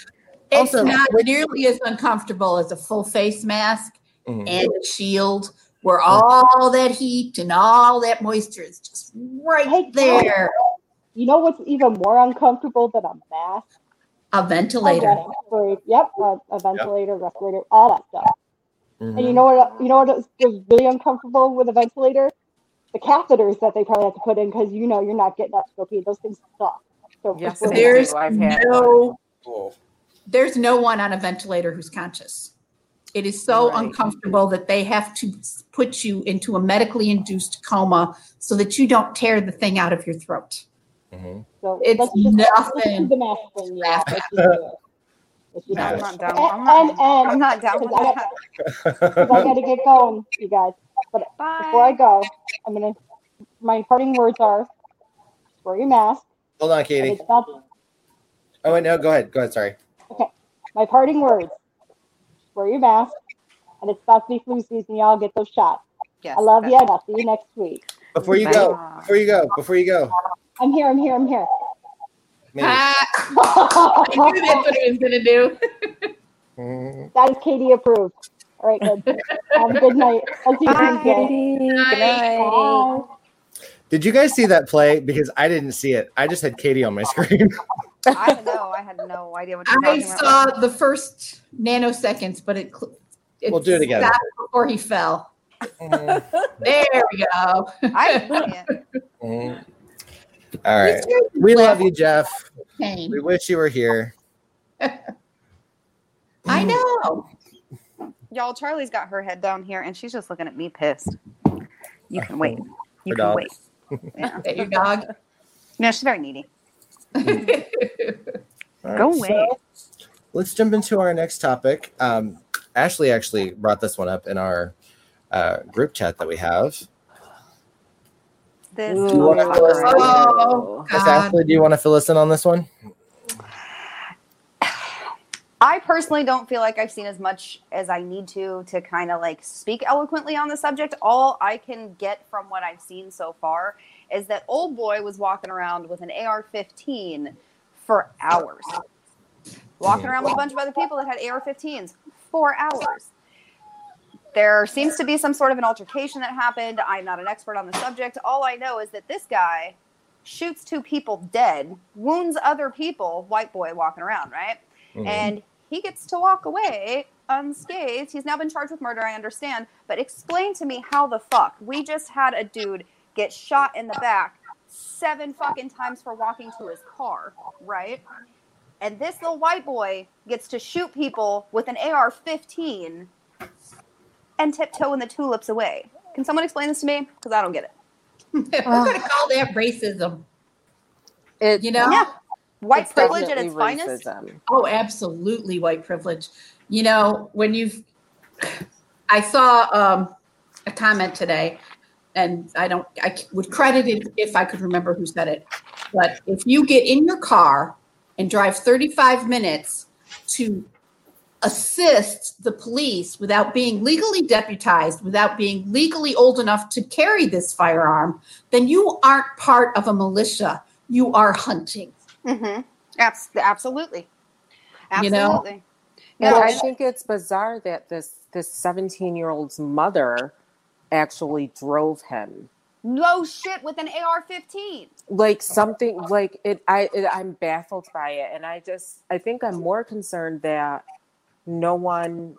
S5: It's
S2: Also,
S5: not
S2: when-
S5: nearly as uncomfortable as a full face mask
S2: Mhm.
S5: and a shield where all that heat and all that moisture is just right
S1: Hey,
S5: there.
S1: You know what's even more uncomfortable than a mask?
S5: A
S1: A
S5: ventilator.
S1: respirator. Yep, a, a ventilator, respirator, all that stuff.
S2: Mhm.
S1: And you know what? You know what is is really uncomfortable with a ventilator? The catheters that they probably have to put in because you know you're not getting up to go pee. Those things suck. So
S4: Yes,
S1: for-
S4: they
S5: There's
S4: do. I've had
S5: no
S2: Cool.
S5: there's no one on a ventilator who's conscious. It is so
S4: Right.
S5: uncomfortable that they have to put you into a medically induced coma so that you don't tear the thing out of your throat.
S2: Mhm.
S1: So
S5: It's
S1: let's just, let's
S5: nothing.
S1: do the mask thing. Yeah, let's just do it. Yes, you
S3: I'm
S1: do.
S3: not down.
S1: And,
S3: I'm not,
S1: and, and
S3: I'm not down with
S1: because I,
S3: that.
S1: got- 'cause I got to get going, you guys. But
S3: Bye.
S1: before I go, I'm gonna. My parting words are: wear your mask.
S2: Hold on,
S1: And
S2: Katie.
S1: it's not
S2: Oh, wait, no, go ahead. Go ahead. Sorry.
S1: okay. My parting words: wear your mask. And it's about to be flu season. Y'all get those shots.
S3: Yes,
S1: I love
S3: that's-
S1: you. And I'll see you next week.
S2: Before you
S3: Bye.
S2: go, before you go, before you go.
S1: I'm here. I'm here. I'm here.
S2: Maybe.
S5: Ah, I knew that's what it was going to do.
S2: Mhm.
S1: That is Katie approved. All right, good. Have a good night. I'll see you
S3: Bye.
S1: Tuesday.
S4: Good night.
S1: Bye.
S2: Did you guys see that play? Because I didn't see it. I just had Katie on my screen.
S3: I had no, I had no idea what you're
S5: I
S3: talking about.
S5: saw the first nanoseconds, but it, cl- it
S2: We'll do it again.
S5: stopped before he fell.
S2: Mhm.
S5: There we go.
S3: I didn't see it.
S2: Mhm. All right. We love you, Jeff.
S5: Pain.
S2: We wish you were here.
S5: I know.
S3: Y'all, Charlie's got her head down here, and she's just looking at me pissed. You can wait. You
S2: Her
S3: can
S2: dog.
S3: wait. Yeah.
S5: Is that your dog?
S3: No, she's very needy.
S2: All right,
S3: Go
S2: so
S3: away.
S2: let's jump into our next topic. Um, Ashley actually brought this one up in our uh, group chat that we have.
S3: This
S2: Do you wanna fill us in?
S5: Oh,
S2: Miss
S5: God.
S2: Ashley, do you want to fill us in on this one?
S3: I personally don't feel like I've seen as much as I need to to kind of like speak eloquently on the subject. All I can get from what I've seen so far is that old boy was walking around with an A R fifteen for hours. Walking around with a bunch of other people that had A R fifteens for hours. There seems to be some sort of an altercation that happened. I'm not an expert on the subject. All I know is that this guy shoots two people dead, wounds other people, white boy walking around, right?
S2: Mhm.
S3: And he gets to walk away unscathed. He's now been charged with murder, I understand. But explain to me how the fuck we just had a dude get shot in the back seven fucking times for walking to his car, right? And this little white boy gets to shoot people with an A R fifteen and tiptoe in the tulips away. Can someone explain this to me? Because I don't get it.
S5: We're going to call that racism.
S4: It,
S5: You know?
S3: Yeah. White
S4: it's
S3: privilege at
S4: definitely
S3: its finest.
S4: racism.
S5: Oh, absolutely white privilege. You know, when you've, I saw um, a comment today, and I don't, I would credit it if I could remember who said it. But if you get in your car and drive thirty-five minutes to assist the police without being legally deputized, without being legally old enough to carry this firearm, then you aren't part of a militia. You are hunting.
S3: Mm-hmm. Abs- absolutely.
S5: You know?
S3: Absolutely.
S4: And
S3: No,
S4: I
S3: and-
S4: think it's bizarre that this this seventeen year old's mother actually drove him.
S3: no shit with an A R fifteen.
S4: Like something like it. I it, I'm baffled by it, and I just I think I'm more concerned that no one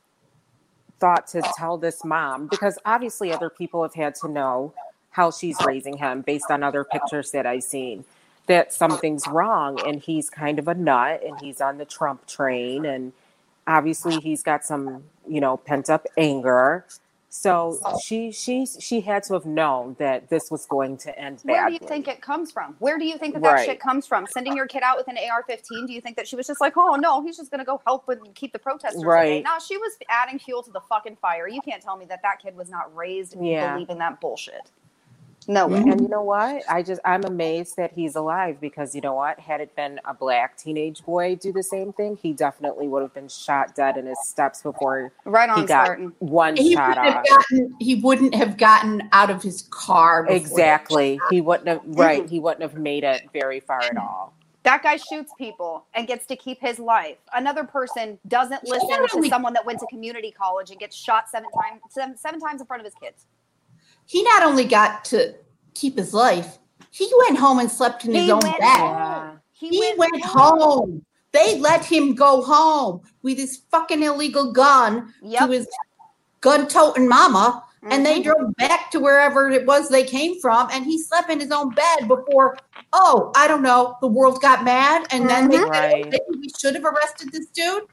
S4: thought to tell this mom, because obviously other people have had to know how she's raising him based on other pictures that I've seen, that something's wrong, and he's kind of a nut, and he's on the Trump train, and obviously he's got some, you know, pent up anger. So she she she had to have known that this was going to end
S3: Where
S4: badly.
S3: do you think it comes from? Where do you think that that
S4: Right.
S3: shit comes from? Sending your kid out with an A R fifteen? Do you think that she was just like, oh no, he's just going to go help and keep the protesters away?
S4: Right.
S3: No, she was adding fuel to the fucking fire. You can't tell me that that kid was not raised
S4: Yeah.
S3: believing that bullshit. No way.
S4: And you know what? I just I'm amazed that he's alive, because you know what? Had it been a black teenage boy do the same thing, he definitely would have been shot dead in his steps before
S3: Right on
S4: he got
S3: starting.
S4: one
S5: He
S4: shot
S5: wouldn't, have
S4: off.
S5: gotten, he wouldn't have gotten out of his car. before
S4: Exactly. He wouldn't have right. He wouldn't have made it very far at all.
S3: That guy shoots people and gets to keep his life. Another person doesn't listen to someone that went to community college and gets shot seven times seven, seven times in front of his kids.
S5: He not only got to keep his life, he went home and slept in his
S3: He
S5: own
S3: went
S5: bed.
S3: home.
S5: He,
S3: He
S5: went,
S3: went
S5: home.
S3: home.
S5: They let him go home with his fucking illegal gun
S3: Yep.
S5: to his gun-toting mama, and they
S3: Mhm.
S5: drove back to wherever it was they came from, and he slept in his own bed before, oh, I don't know, the world got mad, and then they
S3: Mhm.
S5: said,
S4: Right.
S5: "Okay, we should have arrested this dude."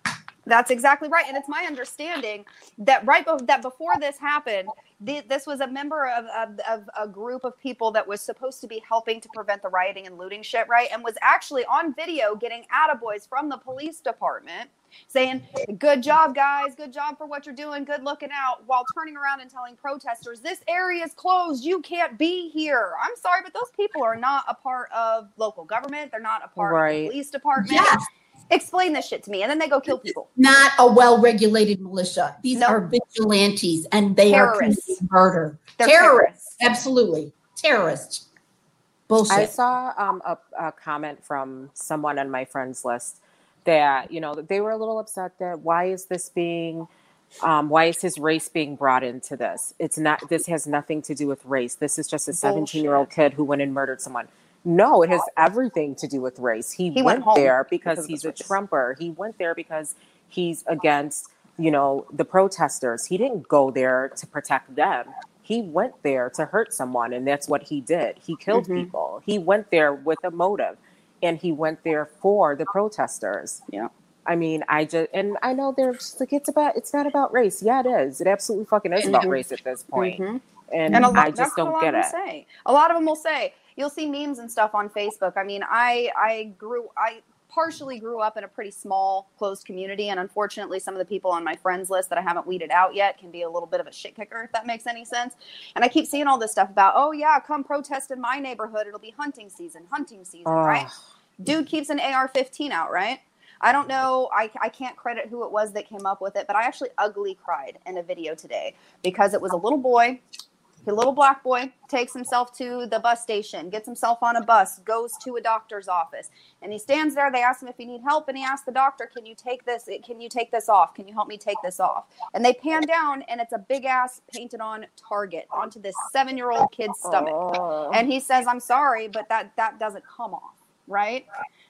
S3: That's exactly right. And it's my understanding that right be- that before this happened, the, this was a member of, of, of a group of people that was supposed to be helping to prevent the rioting and looting shit, right? And was actually on video getting attaboys from the police department saying, good job, guys. Good job for what you're doing. Good looking out, while turning around and telling protesters, this area is closed. You can't be here. I'm sorry, but those people are not a part of local government. They're not a part
S4: Right.
S3: of the police department.
S5: Yes.
S3: Explain this shit to me. And then they go kill people.
S5: Not a well-regulated militia. These
S3: Nope.
S5: are vigilantes, and they
S3: Terrorists.
S5: are committing murder.
S3: They're
S5: terrorists. Absolutely. Terrorists. Bullshit.
S4: I saw um, a, a comment from someone on my friends list that, you know, that they were a little upset that why is this being, um, why is his race being brought into this? It's not, this has nothing to do with race. This is just a seventeen-year-old kid who went and murdered someone. No, it has everything to do with race. He,
S3: He
S4: went,
S3: went home
S4: there because,
S3: because of
S4: he's
S3: the
S4: a
S3: race.
S4: Trumper. He went there because he's against, you know, the protesters. He didn't go there to protect them. He went there to hurt someone, and that's what he did. He killed
S3: Mhm.
S4: people. He went there with a motive, and he went there for the protesters.
S3: Yeah.
S4: I mean, I just, and I know they're just like, it's about, it's not about race. Yeah, it is. It absolutely fucking is about
S3: Mhm.
S4: race at this point.
S3: Mhm.
S4: And,
S3: And a lot,
S4: I
S3: that's
S4: just
S3: what a
S4: don't
S3: lot
S4: get
S3: of
S4: it.
S3: them say. A lot of them will say, you'll see memes and stuff on Facebook. I mean, I I grew I partially grew up in a pretty small, closed community, and unfortunately, some of the people on my friends list that I haven't weeded out yet can be a little bit of a shit kicker, if that makes any sense. And I keep seeing all this stuff about, oh yeah, come protest in my neighborhood. It'll be hunting season, hunting season, right?
S4: Ugh.
S3: Dude keeps an A R fifteen out, right? I don't know. I, I can't credit who it was that came up with it, but I actually ugly cried in a video today because it was a little boy. A little black boy takes himself to the bus station, gets himself on a bus, goes to a doctor's office, and he stands there. They ask him if he need help, and he asks the doctor, "Can you take this? Can you take this off? Can you help me take this off?" And they pan down, and it's a big ass painted on target onto this seven year old kid's stomach.
S4: Oh.
S3: And he says, "I'm sorry, but that that doesn't come off, right?"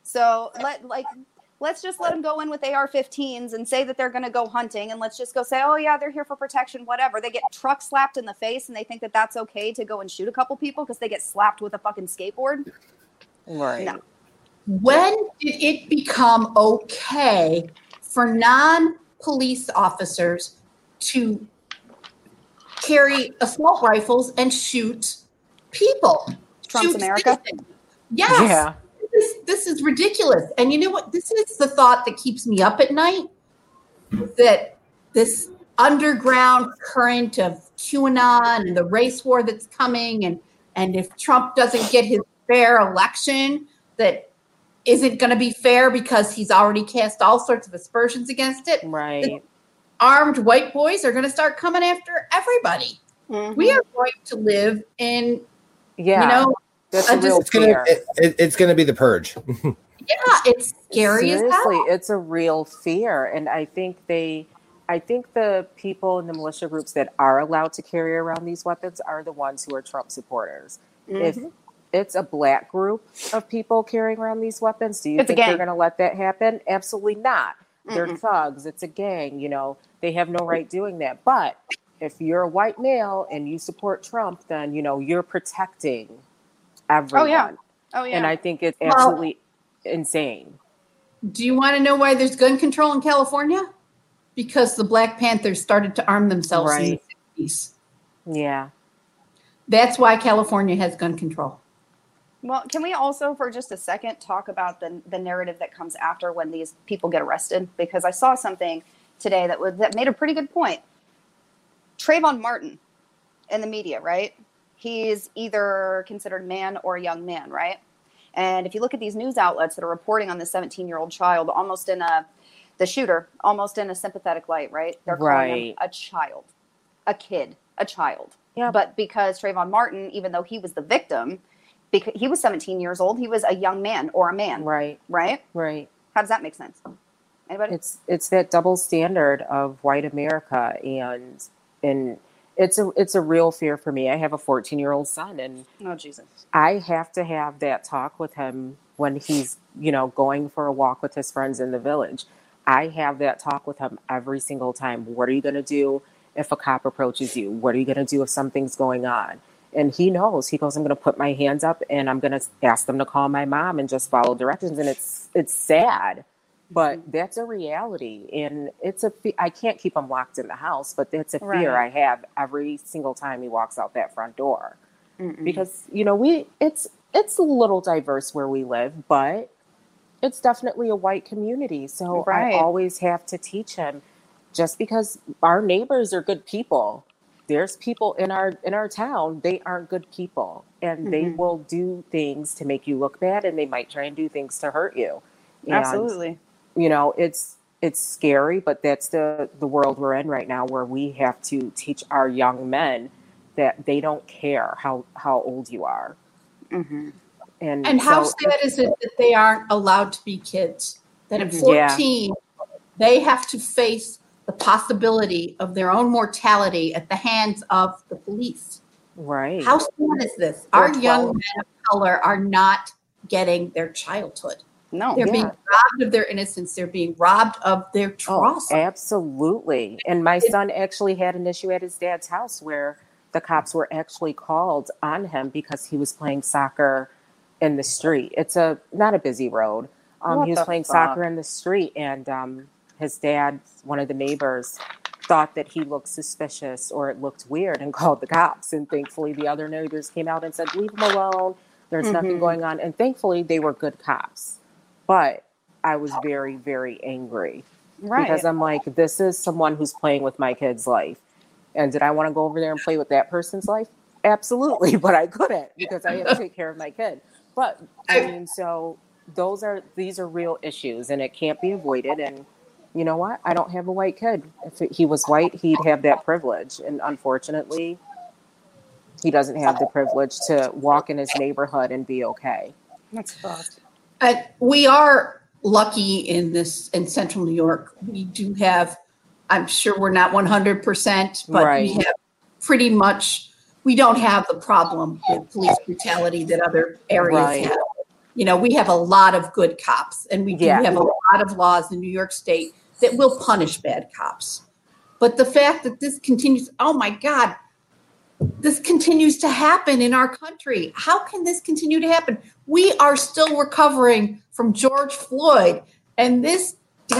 S3: So let like. Let's just let them go in with A R fifteens and say that they're going to go hunting. And let's just go say, oh, yeah, they're here for protection, whatever. They get truck slapped in the face and they think that that's okay to go and shoot a couple people because they get slapped with a fucking skateboard.
S4: Right.
S3: No.
S5: When did it become okay for non-police officers to carry assault rifles and shoot people?
S3: Trump's
S5: Shoot
S3: America?
S5: citizens? Yes.
S4: Yeah.
S5: This, this is ridiculous. And you know what? This is the thought that keeps me up at night, that this underground current of QAnon and the race war that's coming, and, and if Trump doesn't get his fair election, that isn't going to be fair because he's already cast all sorts of aspersions against it.
S4: Right.
S5: The armed white boys are going to start coming after everybody.
S3: Mhm.
S5: We are going to live in,
S4: Yeah.
S5: you know,
S4: That's
S5: I
S4: a
S5: just-
S4: real
S2: It's gonna
S4: fear.
S2: it, it, it's gonna be the purge.
S5: yeah, it's scary as
S4: Seriously,
S5: hell.
S4: it's a real fear. And I think they, I think the people in the militia groups that are allowed to carry around these weapons are the ones who are Trump supporters. If
S3: Mhm.
S4: it's a black group of people carrying around these weapons, do you
S3: It's a
S4: think they're
S3: gang.
S4: going to let that happen? Absolutely not. They're
S3: Mm-mm.
S4: thugs. It's a gang. You know, they have no right doing that. But if you're a white male and you support Trump, then, you know, you're protecting everyone.
S3: Oh, yeah. Oh, yeah.
S4: And I think it's
S5: Well-
S4: absolutely insane.
S5: Do you want to know why there's gun control in California? Because the Black Panthers started to arm themselves in the
S4: Right.
S5: sixties.
S4: Yeah.
S5: That's why California has gun control.
S3: Well, can we also, for just a second, talk about the the narrative that comes after when these people get arrested? Because I saw something today that was that made a pretty good point. Trayvon Martin in the media, right? He's either considered man or a young man, right? And if you look at these news outlets that are reporting on the seventeen-year-old child, almost in a the shooter, almost in a sympathetic light, right? They're calling him
S4: Right.
S3: a child, a kid, a child.
S4: Yeah.
S3: But because Trayvon Martin, even though he was the victim, because he was seventeen years old, he was a young man or a man,
S4: Right.
S3: right?
S4: Right.
S3: How does that make sense? Anybody?
S4: It's it's that double standard of white America, and and it's a it's a real fear for me. I have a fourteen year old son, and
S3: Oh, Jesus.
S4: I have to have that talk with him when he's, you know, going for a walk with his friends in the village. I have that talk with him every single time. What are you going to do if a cop approaches you? What are you going to do if something's going on? And he knows. He goes, I'm going to put my hands up and I'm going to ask them to call my mom and just follow directions. And it's it's sad. But that's a reality, and it's a fe- I can't keep him locked in the house, but that's a fear
S3: Right.
S4: I have every single time he walks out that front door.
S3: Mm-mm.
S4: Because, you know, we it's it's a little diverse where we live, but it's definitely a white community. So
S3: Right.
S4: I always have to teach him, just because our neighbors are good people, there's people in our in our town, they aren't good people, and they
S3: Mhm.
S4: will do things to make you look bad, and they might try and do things to hurt you. And
S3: Absolutely.
S4: you know, it's it's scary, but that's the the world we're in right now, where we have to teach our young men that they don't care how how old you are.
S3: Mm-hmm.
S4: And
S5: And how
S4: so
S5: sad is it that they aren't allowed to be kids? That at
S3: Mhm.
S4: Yeah.
S5: fourteen, they have to face the possibility of their own mortality at the hands of the police.
S4: right.
S5: How sad is this?
S4: Or
S5: Our young
S4: twelve.
S5: men of color are not getting their childhood.
S3: No.
S5: They're being
S4: Yeah.
S5: robbed of their innocence. They're being robbed of their
S4: Oh,
S5: trust.
S4: absolutely. And my son actually had an issue at his dad's house where the cops were actually called on him because he was playing soccer in the street. It's a not a busy road. Um,
S3: What
S4: he was
S3: the
S4: playing
S3: fuck?
S4: soccer in the street, and um, his dad, one of the neighbors, thought that he looked suspicious or it looked weird and called the cops. And thankfully, the other neighbors came out and said, "Leave him alone. There's nothing
S3: Mhm.
S4: going on." And thankfully, they were good cops. But I was very, very angry
S3: Right.
S4: because I'm like, this is someone who's playing with my kid's life. And did I want to go over there and play with that person's life? Absolutely. But I couldn't because I had to take care of my kid. But I mean, so those are, these are real issues and it can't be avoided. And you know what? I don't have a white kid. If it, he was white, he'd have that privilege. And unfortunately, he doesn't have the privilege to walk in his neighborhood and be okay.
S3: That's fucked.
S5: Uh, we are lucky in this in Central New York. We do have, I'm sure we're not one hundred percent, but
S4: Right.
S5: we have pretty much, we don't have the problem with police brutality that other areas
S4: Right.
S5: have. You know, we have a lot of good cops, and we do
S4: Yeah.
S5: have a lot of laws in New York State that will punish bad cops. But the fact that this continues, oh my God, this continues to happen in our country. How can this continue to happen? We are still recovering from George Floyd, and this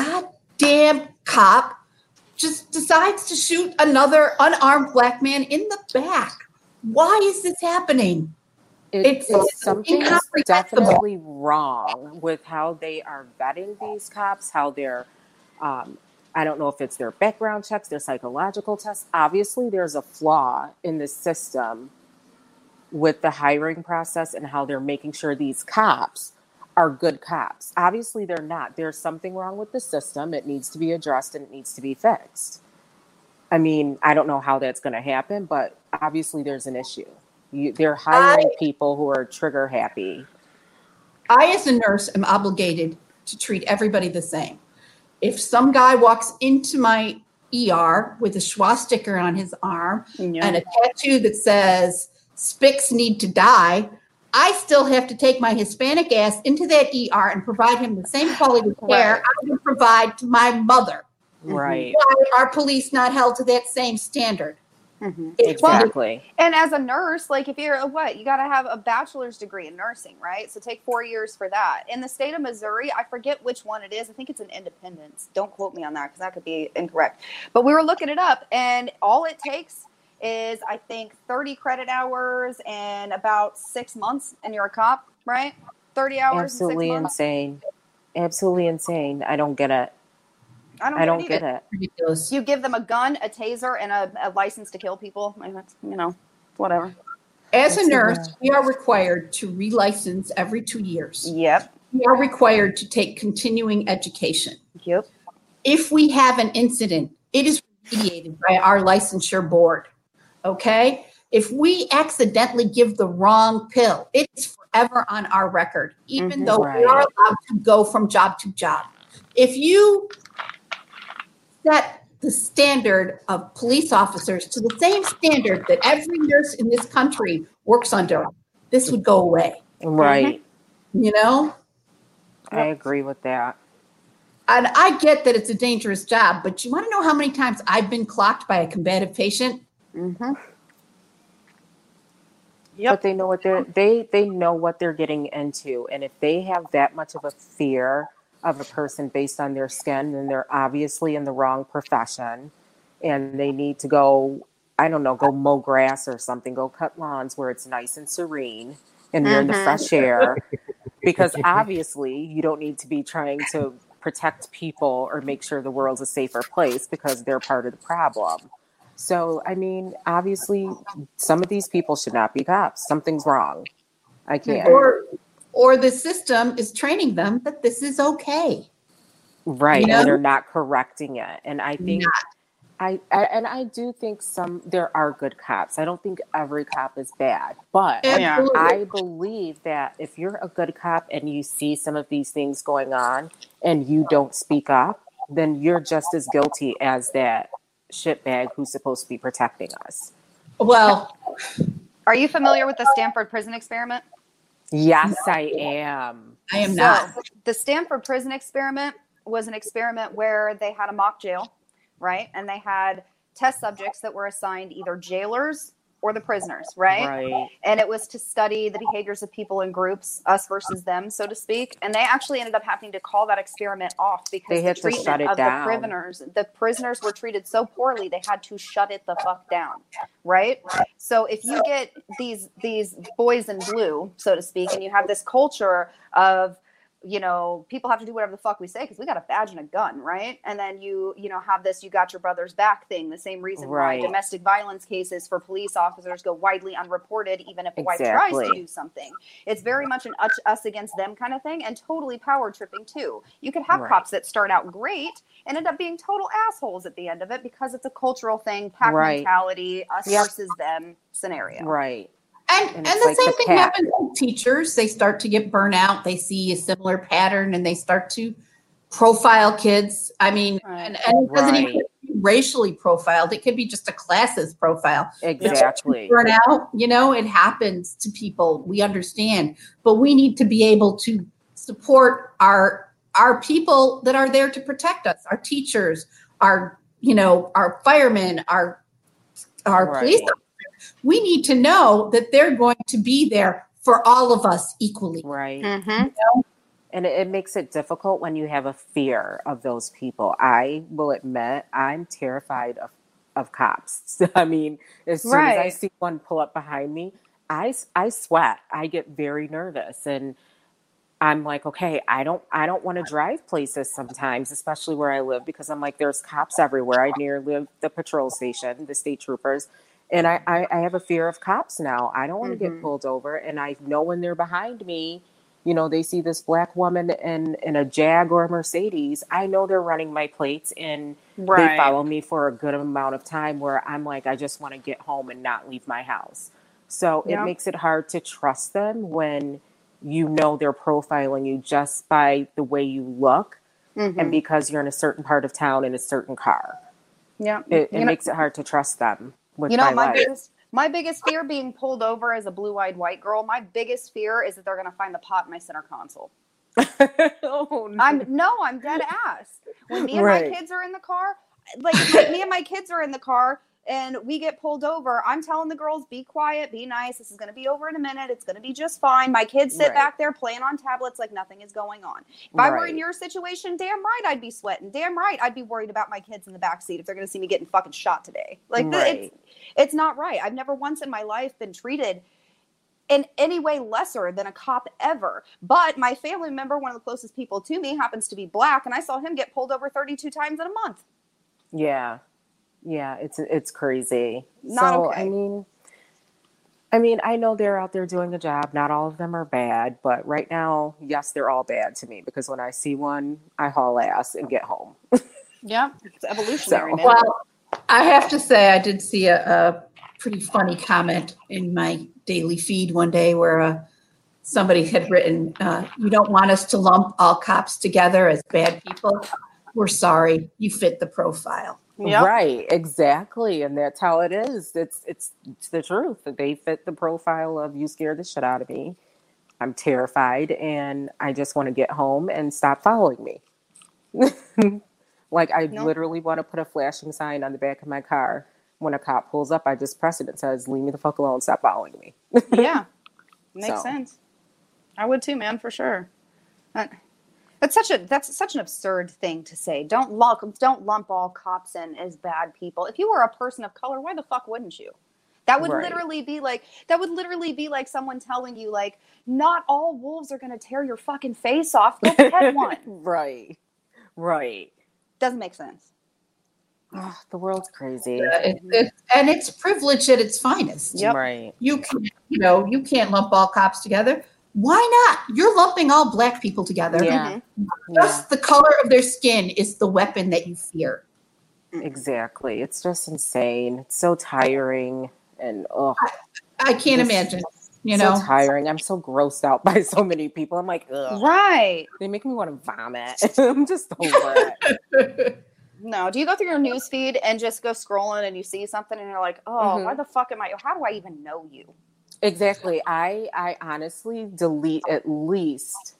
S5: goddamn cop just decides to shoot another unarmed black man in the back. Why is this happening?
S4: It,
S5: It's
S4: it's something is
S5: incomprehensible.
S4: definitely wrong with how they are vetting these cops, how they're, um, I don't know if it's their background checks, their psychological tests. Obviously, there's a flaw in the system with the hiring process and how they're making sure these cops are good cops. Obviously, they're not. There's something wrong with the system. It needs to be addressed and it needs to be fixed. I mean, I don't know how that's going to happen, but obviously there's an issue. You, they're hiring
S5: I-
S4: people who are trigger happy.
S5: I, as a nurse, am obligated to treat everybody the same. If some guy walks into my E R with a swastika on his arm
S3: Yeah.
S5: and a tattoo that says Spics need to die, I still have to take my Hispanic ass into that E R and provide him the same quality of care
S3: Right.
S5: I would provide to my mother.
S4: Right.
S5: Why are police not held to that same standard?
S3: Mhm.
S5: It's
S4: Exactly.
S3: And as a nurse, like if you're a what, you got to have a bachelor's degree in nursing, right? So take four years for that. In the state of Missouri, I forget which one it is. I think it's an Independence. Don't quote me on that because that could be incorrect. But we were looking it up, and all it takes is I think thirty credit hours and about six months, and you're a cop, right? Thirty hours
S4: Absolutely
S3: and six months.
S4: insane. Absolutely insane. I don't get it.
S3: I don't,
S4: I don't
S3: get,
S4: get
S3: it.
S4: it.
S5: ridiculous.
S3: You give them a gun, a taser, and a, a license to kill people. I mean, that's, you know, whatever.
S5: As a
S4: That's
S5: nurse,
S4: the-
S5: we are required to relicense every two years.
S3: Yep.
S5: We are required to take continuing education.
S3: Yep.
S5: If we have an incident, it is remediated by our licensure board. Okay? If we accidentally give the wrong pill, it's forever on our record, even
S3: Mhm.
S5: though we are
S4: Right.
S5: allowed to go from job to job. If you set the standard of police officers to the same standard that every nurse in this country works under, this would go away.
S4: Right.
S5: You know?
S4: I agree with that.
S5: And I get that it's a dangerous job, but you want to know how many times I've been clocked by a combative patient?
S3: Mm-hmm.
S4: But they know what they're they they know what they're getting into, and if they have that much of a fear of a person based on their skin, then they're obviously in the wrong profession and they need to go, I don't know, go mow grass or something, go cut lawns where it's nice and serene and you're in the
S3: Mhm.
S4: fresh air. Because obviously you don't need to be trying to protect people or make sure the world's a safer place because they're part of the problem. So, I mean, obviously some of these people should not be cops. Something's wrong. I can't.
S5: Or, or the system is training them that this is okay.
S4: Right.
S5: You know?
S4: And they're not correcting it. And I think,
S5: Not.
S4: I, I, and I do think some, there are good cops. I don't think every cop is bad, but
S5: Absolutely.
S4: I believe that if you're a good cop and you see some of these things going on and you don't speak up, then you're just as guilty as that shitbag who's supposed to be protecting us.
S5: Well,
S3: Are you familiar with the Stanford prison experiment?
S4: Yes, I am.
S5: I am
S3: So,
S5: not.
S3: the Stanford prison experiment was an experiment where they had a mock jail, right? And they had test subjects that were assigned either jailers or the prisoners, right?
S4: Right.
S3: And it was to study the behaviors of people in groups, us versus them, so to speak. And they actually ended up having to call that experiment off because
S4: They
S3: the
S4: had to
S3: treatment
S4: shut it
S3: of
S4: down.
S3: the prisoners, the prisoners were treated so poorly they had to shut it the fuck down, right? So if you get these these boys in blue, so to speak, and you have this culture of, you know, people have to do whatever the fuck we say because we got a badge and a gun, right? And then you, you know, have this you got your brother's back thing, the same reason
S4: Right.
S3: why domestic violence cases for police officers go widely unreported, even if a wife tries to
S4: Exactly.
S3: do something. It's very much an us, us against them kind of thing, and totally power tripping too. You could have
S4: Right.
S3: cops that start out great and end up being total assholes at the end of it because it's a cultural thing, pack
S4: Right.
S3: mentality, us
S4: Yep.
S3: versus them scenario.
S4: Right.
S5: And,
S4: And
S5: and,
S4: it's
S5: the
S4: like
S5: same
S4: the
S5: thing
S4: cat.
S5: happens with teachers. They start to get burnout. They see a similar pattern and they start to profile kids. I mean,
S3: Right.
S5: and, and it doesn't even
S4: Right.
S5: be racially profiled. It could be just a class's profile.
S4: Exactly.
S5: Burnout, you know, it happens to people. We understand, but we need to be able to support our our people that are there to protect us. Our teachers, our you know, our firemen, our our
S4: Right.
S5: police officers. We need to know that they're going to be there for all of us equally.
S4: Right.
S3: Mm-hmm.
S4: And it, it makes it difficult when you have a fear of those people. I will admit, I'm terrified of, of cops. I mean, as soon as I
S3: Right.
S4: see one pull up behind me, I, I sweat. I get very nervous. And I'm like, okay, I don't, I don't want to drive places sometimes, especially where I live, because I'm like, there's cops everywhere. I near live the patrol station, the state troopers. And I, I, I have a fear of cops now. I don't want to
S3: Mhm.
S4: get pulled over. And I know when they're behind me, you know, they see this black woman in, in a Jag or a Mercedes. I know they're running my plates and
S3: Right.
S4: they follow me for a good amount of time where I'm like, I just want to get home and not leave my house. So
S3: Yep.
S4: it makes it hard to trust them when you know they're profiling you just by the way you look
S3: Mhm.
S4: and because you're in a certain part of town in a certain car.
S3: Yeah.
S4: It, it
S3: You know-
S4: makes it hard to trust them with
S3: You know,
S4: my,
S3: my
S4: life.
S3: biggest my biggest fear being pulled over as a blue-eyed white girl, my biggest fear is that they're going to find the pot in my center console.
S4: Oh, no.
S3: I'm no, I'm dead ass. When me and
S4: Right.
S3: my kids are in the car, like if me and my kids are in the car and we get pulled over, I'm telling the girls, be quiet, be nice. This is going to be over in a minute. It's going to be just fine. My kids sit
S4: Right.
S3: back there playing on tablets like nothing is going on. If I were
S4: Right.
S3: in your situation, damn right I'd be sweating. Damn right I'd be worried about my kids in the back seat if they're going to see me getting fucking shot today. Like the,
S4: Right.
S3: it's it's not right. I've never once in my life been treated in any way lesser than a cop ever. But my family member, one of the closest people to me, happens to be black, and I saw him get pulled over thirty-two times in a month.
S4: Yeah. Yeah, it's it's crazy.
S3: Not
S4: so,
S3: okay.
S4: I mean, I mean, I know they're out there doing a job. Not all of them are bad, but right now, yes, they're all bad to me because when I see one, I haul ass and get home.
S3: Yeah, it's evolutionary,
S4: So-
S3: man.
S5: Well, I have to say, I did see a, a pretty funny comment in my daily feed one day where uh, somebody had written, uh, you don't want us to lump all cops together as bad people. We're sorry. You fit the profile.
S3: Yep.
S4: Right, exactly, and that's how it is. It's it's it's the truth. They fit the profile of you scared the shit out of me. I'm terrified, and I just want to get home and stop following me. Like I
S3: No.
S4: literally want to put a flashing sign on the back of my car. When a cop pulls up, I just press it and says, "Leave me the fuck alone. Stop following me."
S3: Yeah, makes
S4: So.
S3: sense. I would too, man, for sure. Uh, That's such a that's such an absurd thing to say. Don't lump don't lump all cops in as bad people. If you were a person of color, why the fuck wouldn't you? That would
S4: Right.
S3: literally be like that would literally be like someone telling you like, not all wolves are going to tear your fucking face off. Go pet one.
S4: Right. Right.
S3: Doesn't make sense.
S4: Ugh, the world's crazy.
S5: Uh, it, it, and it's privilege at its finest.
S3: Yep.
S4: Right.
S5: You can, you know, you can't lump all cops together. Why not? You're lumping all black people together.
S4: Yeah.
S5: Just the color of their skin is the weapon that you fear.
S4: Exactly. It's just insane. It's so tiring and ugh.
S5: I can't
S4: Just
S5: imagine. You
S4: so
S5: know,
S4: tiring. I'm so grossed out by so many people. I'm like, ugh.
S3: Right.
S4: They make me want to vomit. I'm just over it.
S3: No. Do you go through your news feed and just go scrolling and you see something and you're like, oh,
S4: Mhm.
S3: why the fuck am I? How do I even know you?
S4: Exactly. I I honestly delete at least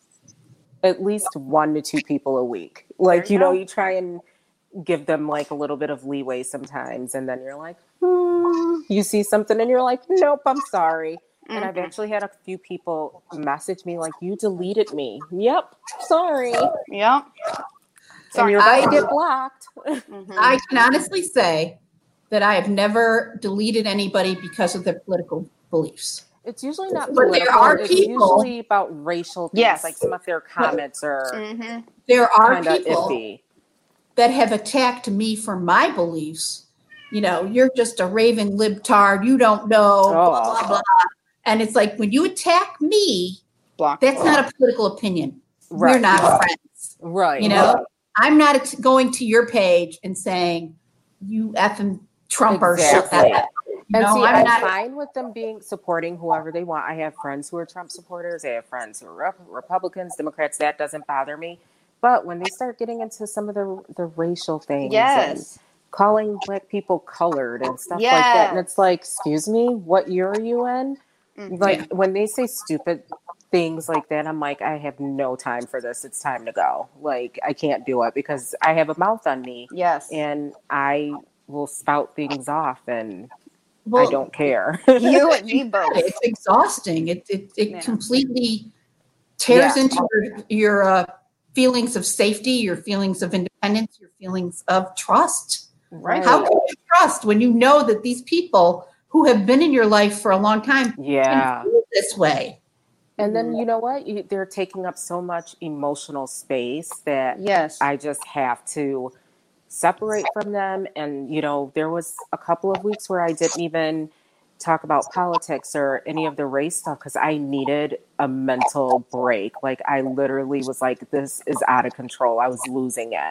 S4: at least one to two people a week. Like,
S3: There
S4: you
S3: you
S4: know,
S3: go.
S4: you try and give them like a little bit of leeway sometimes, and then you're like, hmm. You see something and you're like, nope, I'm sorry. And I've
S3: Mhm.
S4: actually had a few people message me like, you deleted me. Yep, sorry.
S3: Yep.
S4: And
S3: Sorry.
S4: you're about
S5: I-
S4: to get blocked.
S3: Mhm.
S5: I can honestly say that I have never deleted anybody because of their political beliefs.
S4: It's usually not
S5: But there
S4: political.
S5: are
S4: It's
S5: people-
S4: usually about racial things.
S3: Yes.
S4: Like some of their comments are
S3: Mhm.
S5: There are
S4: kind of
S5: people
S4: iffy.
S5: that have attacked me for my beliefs. You know, you're just a raving libtard. You don't know, blah, blah, blah. And it's like, when you attack me,
S3: Block.
S5: that's not a political opinion. We're
S4: Right.
S5: not friends.
S4: Right.
S5: You know, I'm not at- going to your page and saying, you effing Trumper.
S4: Exactly. And
S5: No,
S4: see,
S5: I'm
S4: I'm
S5: not.
S4: fine with them being supporting whoever they want. I have friends who are Trump supporters. I have friends who are Rep- Republicans, Democrats. That doesn't bother me. But when they start getting into some of the the racial things and
S3: Yes.
S4: calling black people colored and stuff like that, and
S3: Yes.
S4: it's like, excuse me, what year are you in?
S3: Mhm.
S4: Like when they say stupid things like that, I'm like, I have no time for this. It's time to go. Like I can't do it because I have a mouth on me
S3: Yes.
S4: and I will spout things off and
S5: Well,
S4: I don't care.
S3: You and me both.
S5: It's exhausting. It it, it
S3: Yeah.
S5: completely tears
S4: Yeah.
S5: into your, your uh, feelings of safety, your feelings of independence, your feelings of trust.
S4: Right.
S5: How can you trust when you know that these people who have been in your life for a long time
S4: Yeah.
S5: can feel this way?
S4: And then you know what? You, they're taking up so much emotional space that
S3: Yes.
S4: I just have to separate from them. And, you know, there was a couple of weeks where I didn't even talk about politics or any of the race stuff because I needed a mental break. Like I literally was like, this is out of control. I was losing it.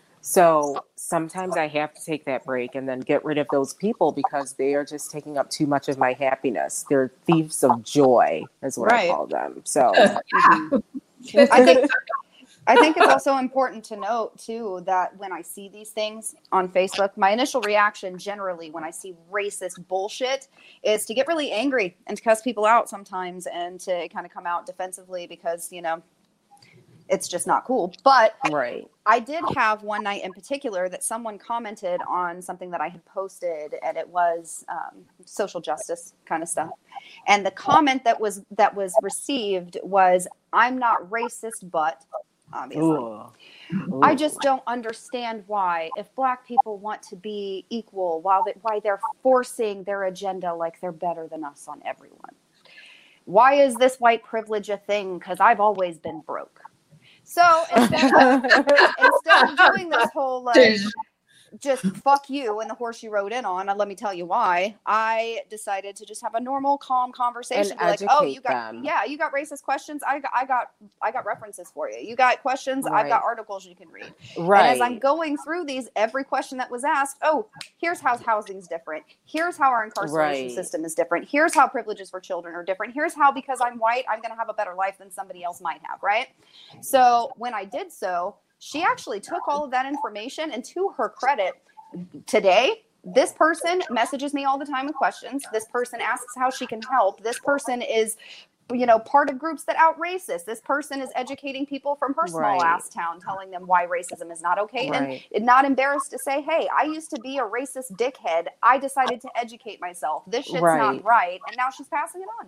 S4: So sometimes I have to take that break and then get rid of those people because they are just taking up too much of my happiness. They're thieves of joy, is what
S3: Right.
S4: I call them. So
S3: I think I think it's also important to note too that when I see these things on Facebook, my initial reaction generally when I see racist bullshit is to get really angry and to cuss people out sometimes and to kind of come out defensively because, you know, it's just not cool. But
S4: right.
S3: I did have one night in particular that someone commented on something that I had posted, and it was um, social justice kind of stuff. And the comment that was that was received was, "I'm not racist, but." Obviously,
S4: Ooh. Ooh.
S3: I just don't understand why, if Black people want to be equal, while they, why they're forcing their agenda like they're better than us on everyone. Why is this white privilege a thing? Because I've always been broke. So instead of, instead of doing this whole like, just fuck you and the horse you rode in on, and let me tell you why, I decided to just have a normal, calm conversation.
S4: And
S3: Be like, oh,
S4: educate
S3: you got,
S4: them.
S3: yeah, you got racist questions. I got, I got, I got references for you. You got questions. I've
S4: Right.
S3: got articles you can read.
S4: Right.
S3: And as I'm going through these, every question that was asked, oh, here's how housing's different. Here's how our incarceration
S4: Right.
S3: system is different. Here's how privileges for children are different. Here's how, because I'm white, I'm going to have a better life than somebody else might have, right? So when I did so, she actually took all of that information, and to her credit, today, this person messages me all the time with questions. This person asks how she can help. This person is, you know, part of groups that out racist. This person is educating people from her small
S4: Right.
S3: ass town, telling them why racism is not okay,
S4: Right.
S3: and not embarrassed to say, hey, I used to be a racist dickhead. I decided to educate myself. This shit's
S4: Right.
S3: not right. And now she's passing it on.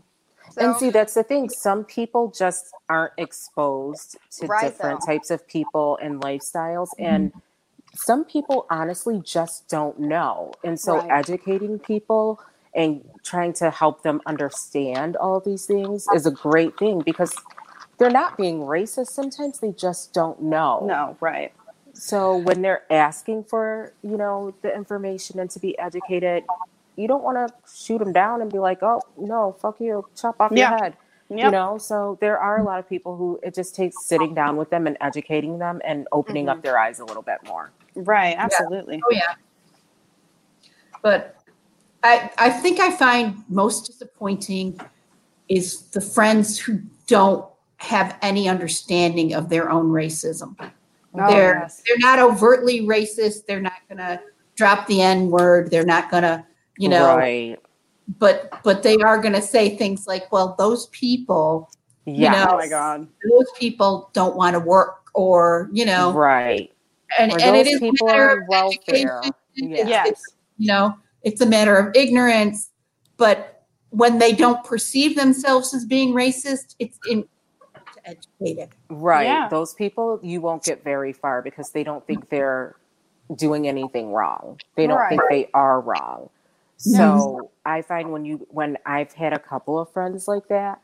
S3: So,
S4: And see, that's the thing. Some people just aren't exposed to
S3: Right,
S4: different
S3: though.
S4: types of people and lifestyles. And some people honestly just don't know. And so
S3: Right.
S4: educating people and trying to help them understand all these things is a great thing, because they're not being racist. Sometimes they just don't know.
S3: no, right.
S4: So when they're asking for, you know, the information and to be educated, you don't want to shoot them down and be like, oh, no, fuck you, chop off
S3: Yeah.
S4: your head. You
S3: Yep.
S4: know, so there are a lot of people who it just takes sitting down with them and educating them and opening
S3: Mhm.
S4: up their eyes a little bit more.
S3: Right, absolutely.
S5: Oh yeah. But I I think I find most disappointing is the friends who don't have any understanding of their own racism.
S3: Oh,
S5: they're
S3: yes.
S5: they're not overtly racist. They're not gonna drop the N word. They're not gonna, you know,
S4: Right.
S5: but but they are gonna say things like, well, those people,
S4: Yeah.
S5: know,
S3: Oh my God.
S5: those people don't want to work, or, you know,
S4: Right.
S5: and,
S4: Or
S5: and it
S4: those
S5: is a
S4: people
S5: matter
S4: are
S5: of
S4: on welfare.
S5: education.
S4: Yeah.
S5: It's,
S3: Yes.
S5: it's, you know, it's a matter of ignorance. But when they don't perceive themselves as being racist, it's in to educate it.
S4: Right.
S3: Yeah.
S4: Those people, you won't get very far because they don't think they're doing anything wrong. They don't
S3: Right.
S4: think they are wrong. So I find when you when I've had a couple of friends like that,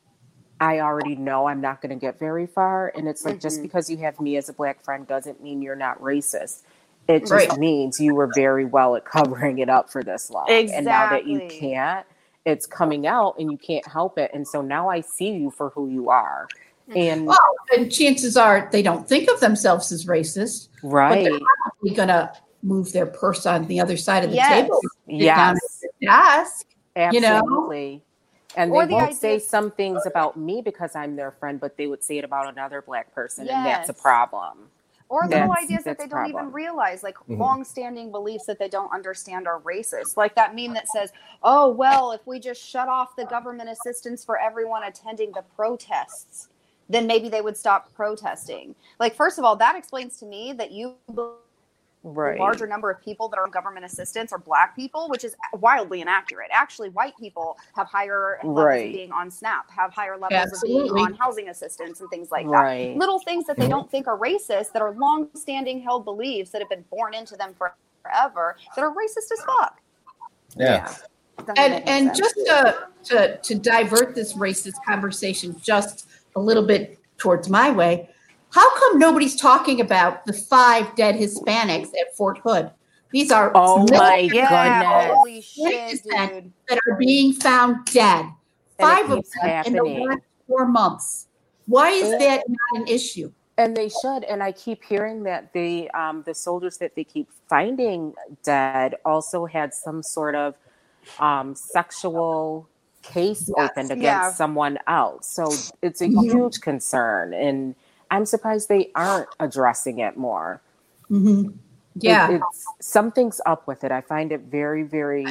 S4: I already know I'm not going to get very far. And it's like, just
S3: Mhm.
S4: because you have me as a black friend doesn't mean you're not racist. It just
S5: Right.
S4: means you were very well at covering it up for this long. And now that you
S3: Exactly.
S4: can't, it's coming out and you can't help it. And so now I see you for who you are. And
S5: Well, and chances are they don't think of themselves as racist, but
S4: right.
S5: they're probably going to move their purse on the other side of the
S3: Yes.
S5: table, sit down
S4: Yes.
S5: at the desk. You know?
S4: Absolutely. And
S3: Or
S4: they
S3: the
S4: won't
S3: idea-
S4: say some things about me because I'm their friend, but they would say it about another black person, and that's a
S3: Yes.
S4: problem.
S3: Or little
S4: That's-
S3: ideas that
S4: that's
S3: they don't even
S4: problem.
S3: realize, like
S2: Mhm.
S3: long-standing beliefs that they don't understand are racist. Like that meme that says, "Oh well, if we just shut off the government assistance for everyone attending the protests, then maybe they would stop protesting." Like, first of all, that explains to me that you believe
S4: Right.
S3: the larger number of people that are on government assistance are black people, which is wildly inaccurate. Actually, white people have higher levels
S4: Right.
S3: of being on SNAP, have higher levels of
S5: Absolutely.
S3: being on housing assistance and things like
S4: Right.
S3: that. Little things that they don't think are racist, that are long-standing held beliefs that have been born into them forever, that are racist as fuck.
S2: Yeah.
S3: Doesn't make
S5: And
S3: any
S5: and
S3: sense.
S5: just to, to to divert this racist conversation just a little bit towards my way, how come nobody's talking about the five dead Hispanics at Fort Hood? These are
S4: Oh my
S5: military
S3: yeah,
S4: goodness.
S3: holy shit,
S5: descent
S3: dude.
S5: that are being found dead.
S4: And it
S5: Five of
S4: keeps
S5: them in the
S4: happening.
S5: last four months. Why is
S4: And-
S5: that not an issue?
S4: And they should. And I keep hearing that the um, the soldiers that they keep finding dead also had some sort of um, sexual case
S5: Yes.
S4: opened against
S3: Yeah.
S4: someone else. So it's a
S5: Mhm.
S4: huge concern. And I'm surprised they aren't addressing it more.
S5: Mm-hmm.
S4: It-
S5: Yeah.
S4: it's something's up with it. I find it very, very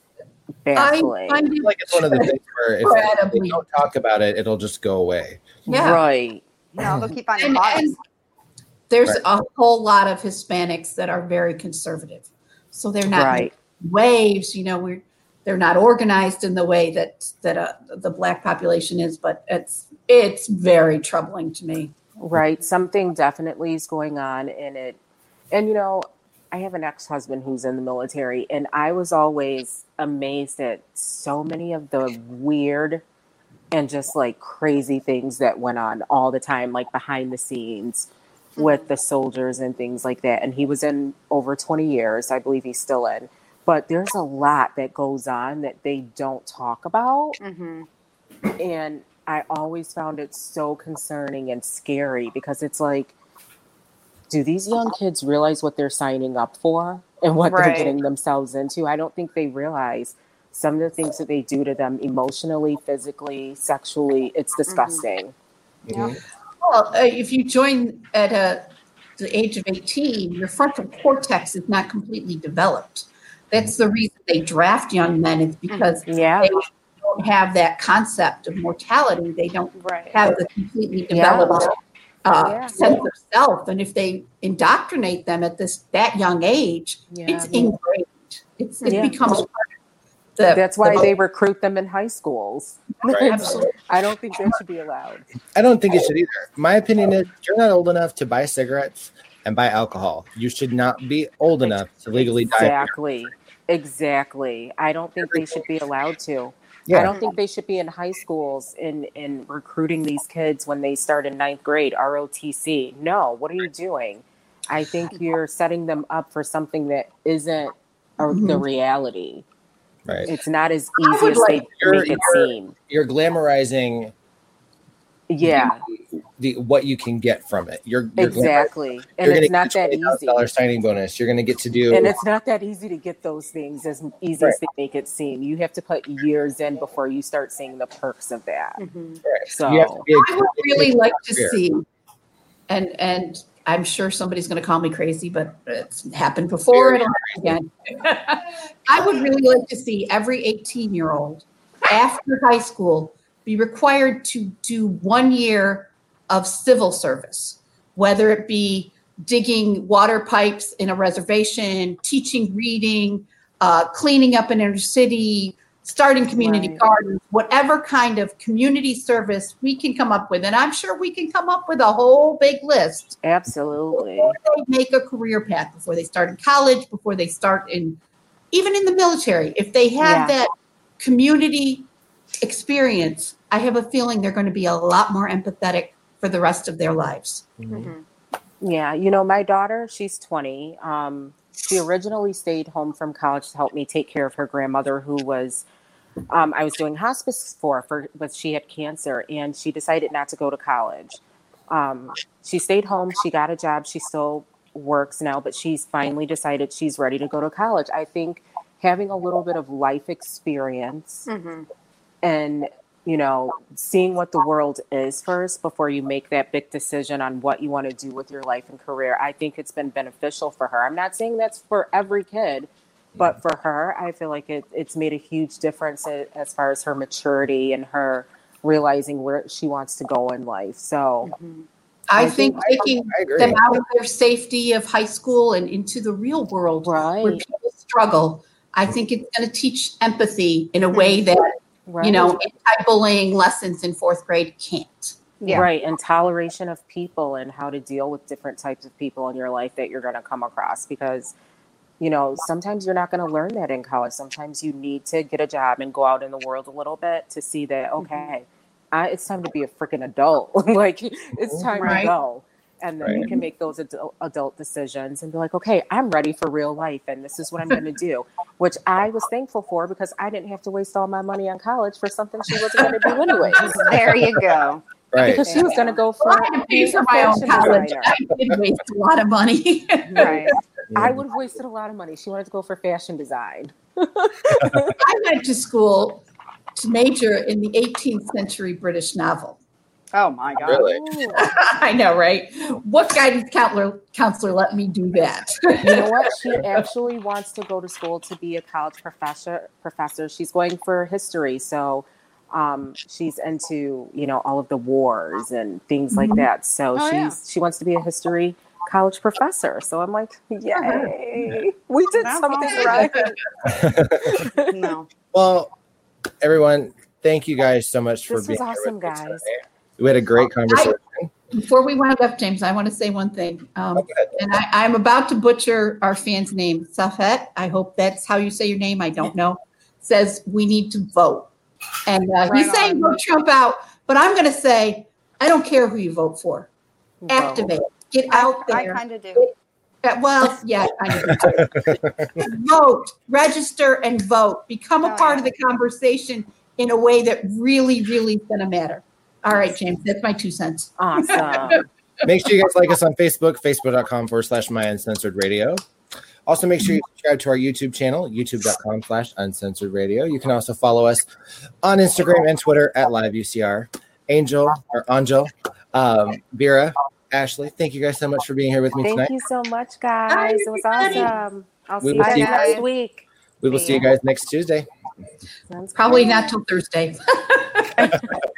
S5: I
S4: baffling.
S5: find
S2: I feel
S5: it
S2: like it's one of the things where if they
S5: incredibly.
S2: don't talk about it, it'll just go away.
S5: Yeah.
S4: Right.
S3: No, they'll keep finding
S5: And,
S3: bodies.
S5: and there's
S2: Right.
S5: a whole lot of Hispanics that are very conservative. So they're not
S4: Right.
S5: waves, you know, we're they're not organized in the way that that uh, the black population is, but it's it's very troubling to me.
S4: Right. Something definitely is going on in it. And, you know, I have an ex-husband who's in the military, and I was always amazed at so many of the weird and just like crazy things that went on all the time, like behind the scenes with the soldiers and things like that. And he was in over twenty years. I believe he's still in. But there's a lot that goes on that they don't talk about.
S3: Mm-hmm.
S4: And I always found it so concerning and scary because it's like, do these young kids realize what they're signing up for and what
S3: Right.
S4: they're getting themselves into? I don't think they realize some of the things that they do to them emotionally, physically, sexually. It's disgusting.
S2: Mhm.
S5: Well, uh, if you join at a, the age of eighteen, your frontal cortex is not completely developed. That's the reason they draft young men, is because
S4: Yeah.
S5: they don't have that concept of mortality. They don't
S3: Right.
S5: have the completely developed uh,
S4: Yeah.
S5: sense of self. And if they indoctrinate them at this that young age,
S4: Yeah.
S5: it's ingrained. It's, it
S4: Yeah.
S5: becomes part The,
S4: That's why
S5: the,
S4: they recruit them in high schools.
S2: Right.
S5: Absolutely.
S4: I don't think that should be allowed.
S2: I don't think it should either. My opinion is you're not old enough to buy cigarettes and buy alcohol. You should not be old enough to legally die.
S4: Exactly. Exactly. I don't think they should be allowed to.
S2: Yeah.
S4: I don't think they should be in high schools in, in recruiting these kids when they start in ninth grade, R O T C. No, what are you doing? I think you're setting them up for something that isn't mm-hmm. the reality.
S2: Right.
S4: It's not as easy as
S2: like,
S4: they make it
S2: you're,
S4: seem.
S2: You're glamorizing
S4: yeah.
S2: The, the what you can get from it. You're, you're
S4: exactly. And
S2: you're
S4: it's not that easy.
S2: Dollar signing bonus. You're going to get to do
S4: And it's not that easy to get those things as easy right. as they make it seem. You have to put years in before you start seeing the perks of that.
S5: Mm-hmm.
S2: Right.
S4: So
S5: I would really like to see, and and I'm sure somebody's going to call me crazy, but it's happened before. It'll happen again. I would really like to see every eighteen-year-old after high school be required to do one year of civil service, whether it be digging water pipes in a reservation, teaching reading, uh, cleaning up an inner city, starting community right. gardens, whatever kind of community service we can come up with. And I'm sure we can come up with a whole big list.
S4: Absolutely.
S5: Before they make a career path, before they start in college, before they start in, even in the military. If they have yeah. that community experience, I have a feeling they're going to be a lot more empathetic for the rest of their lives.
S4: Mm-hmm. Yeah. You know, my daughter, she's twenty. Um, she originally stayed home from college to help me take care of her grandmother who was, um, I was doing hospice for, for, but she had cancer and she decided not to go to college. Um, she stayed home. She got a job. She still works now, but she's finally decided she's ready to go to college. I think having a little bit of life experience mm-hmm. and, you know, seeing what the world is first before you make that big decision on what you want to do with your life and career. I think it's been beneficial for her. I'm not saying that's for every kid, but for her, I feel like it, it's made a huge difference as far as her maturity and her realizing where she wants to go in life. So
S5: mm-hmm. I, I think, think taking
S2: I
S5: them out of their safety of high school and into the real world
S4: right.
S5: where people struggle, I think it's going to teach empathy in a way that Right. you know, anti-bullying lessons in fourth grade can't.
S4: Yeah. Right. And toleration of people and how to deal with different types of people in your life that you're going to come across. Because, you know, sometimes you're not going to learn that in college. Sometimes you need to get a job and go out in the world a little bit to see that, okay, mm-hmm. I, it's time to be a freaking adult. Like, it's time right. to go. And then right. you can make those adult, adult decisions and be like, okay, I'm ready for real life. And this is what I'm going to do, which I was thankful for because I didn't have to waste all my money on college for something she wasn't going to do anyways.
S3: There you go.
S2: Right.
S4: Because she was going to go for,
S5: well, I had to pay for my own college.
S4: Designer.
S5: I did waste a lot of money.
S4: Right. I would have wasted a lot of money. She wanted to go for fashion design.
S5: I went to school to major in the eighteenth century British novel.
S3: Oh my God.
S2: Really?
S5: I know, right? What guidance counselor counselor let me do that?
S4: You know what? She actually wants to go to school to be a college professor professor. She's going for history. So um, she's into, you know, all of the wars and things like that. So
S3: oh,
S4: she's
S3: yeah.
S4: she wants to be a history college professor. So I'm like, yay. We did
S3: That's
S4: something
S3: awesome.
S4: right.
S3: No.
S2: Well, everyone, thank you guys so much for
S4: this
S2: being
S4: was awesome,
S2: here with me
S4: guys.
S2: today. We had a great conversation.
S5: I, before we wind up, James, I want to say one thing. Um,
S2: okay.
S5: And I, I'm about to butcher our fan's name. Safet, I hope that's how you say your name. I don't know. Says we need to vote. And uh,
S3: Right
S5: he's saying
S3: on.
S5: vote Trump out. But I'm going to say, I don't care who you vote for.
S4: Vote.
S5: Activate. Get out
S3: I
S5: there.
S3: kind of do.
S5: Uh, well, yeah, I do. Vote. Register and vote. Become a
S3: Oh,
S5: part
S3: yeah.
S5: of the conversation in a way that really, really is going to matter. All right, James, that's my two cents.
S4: Awesome.
S2: Make sure you guys like us on Facebook, facebook.com forward slash my uncensored radio. Also, make sure you subscribe to our YouTube channel, youtube.com slash uncensored radio. You can also follow us on Instagram and Twitter at live U C R. Angel or Angel, um, Vera, Ashley, thank you guys so much for being here with me
S4: Thank
S2: tonight.
S4: you so much, guys.
S5: Bye,
S4: It was
S5: everybody.
S4: awesome. I'll
S2: We
S4: see
S2: will
S4: you
S2: see
S4: guys
S2: you
S4: next
S3: guys.
S4: week.
S2: We will see you guys next Tuesday.
S4: Sounds
S5: Probably
S4: good.
S5: not till Thursday.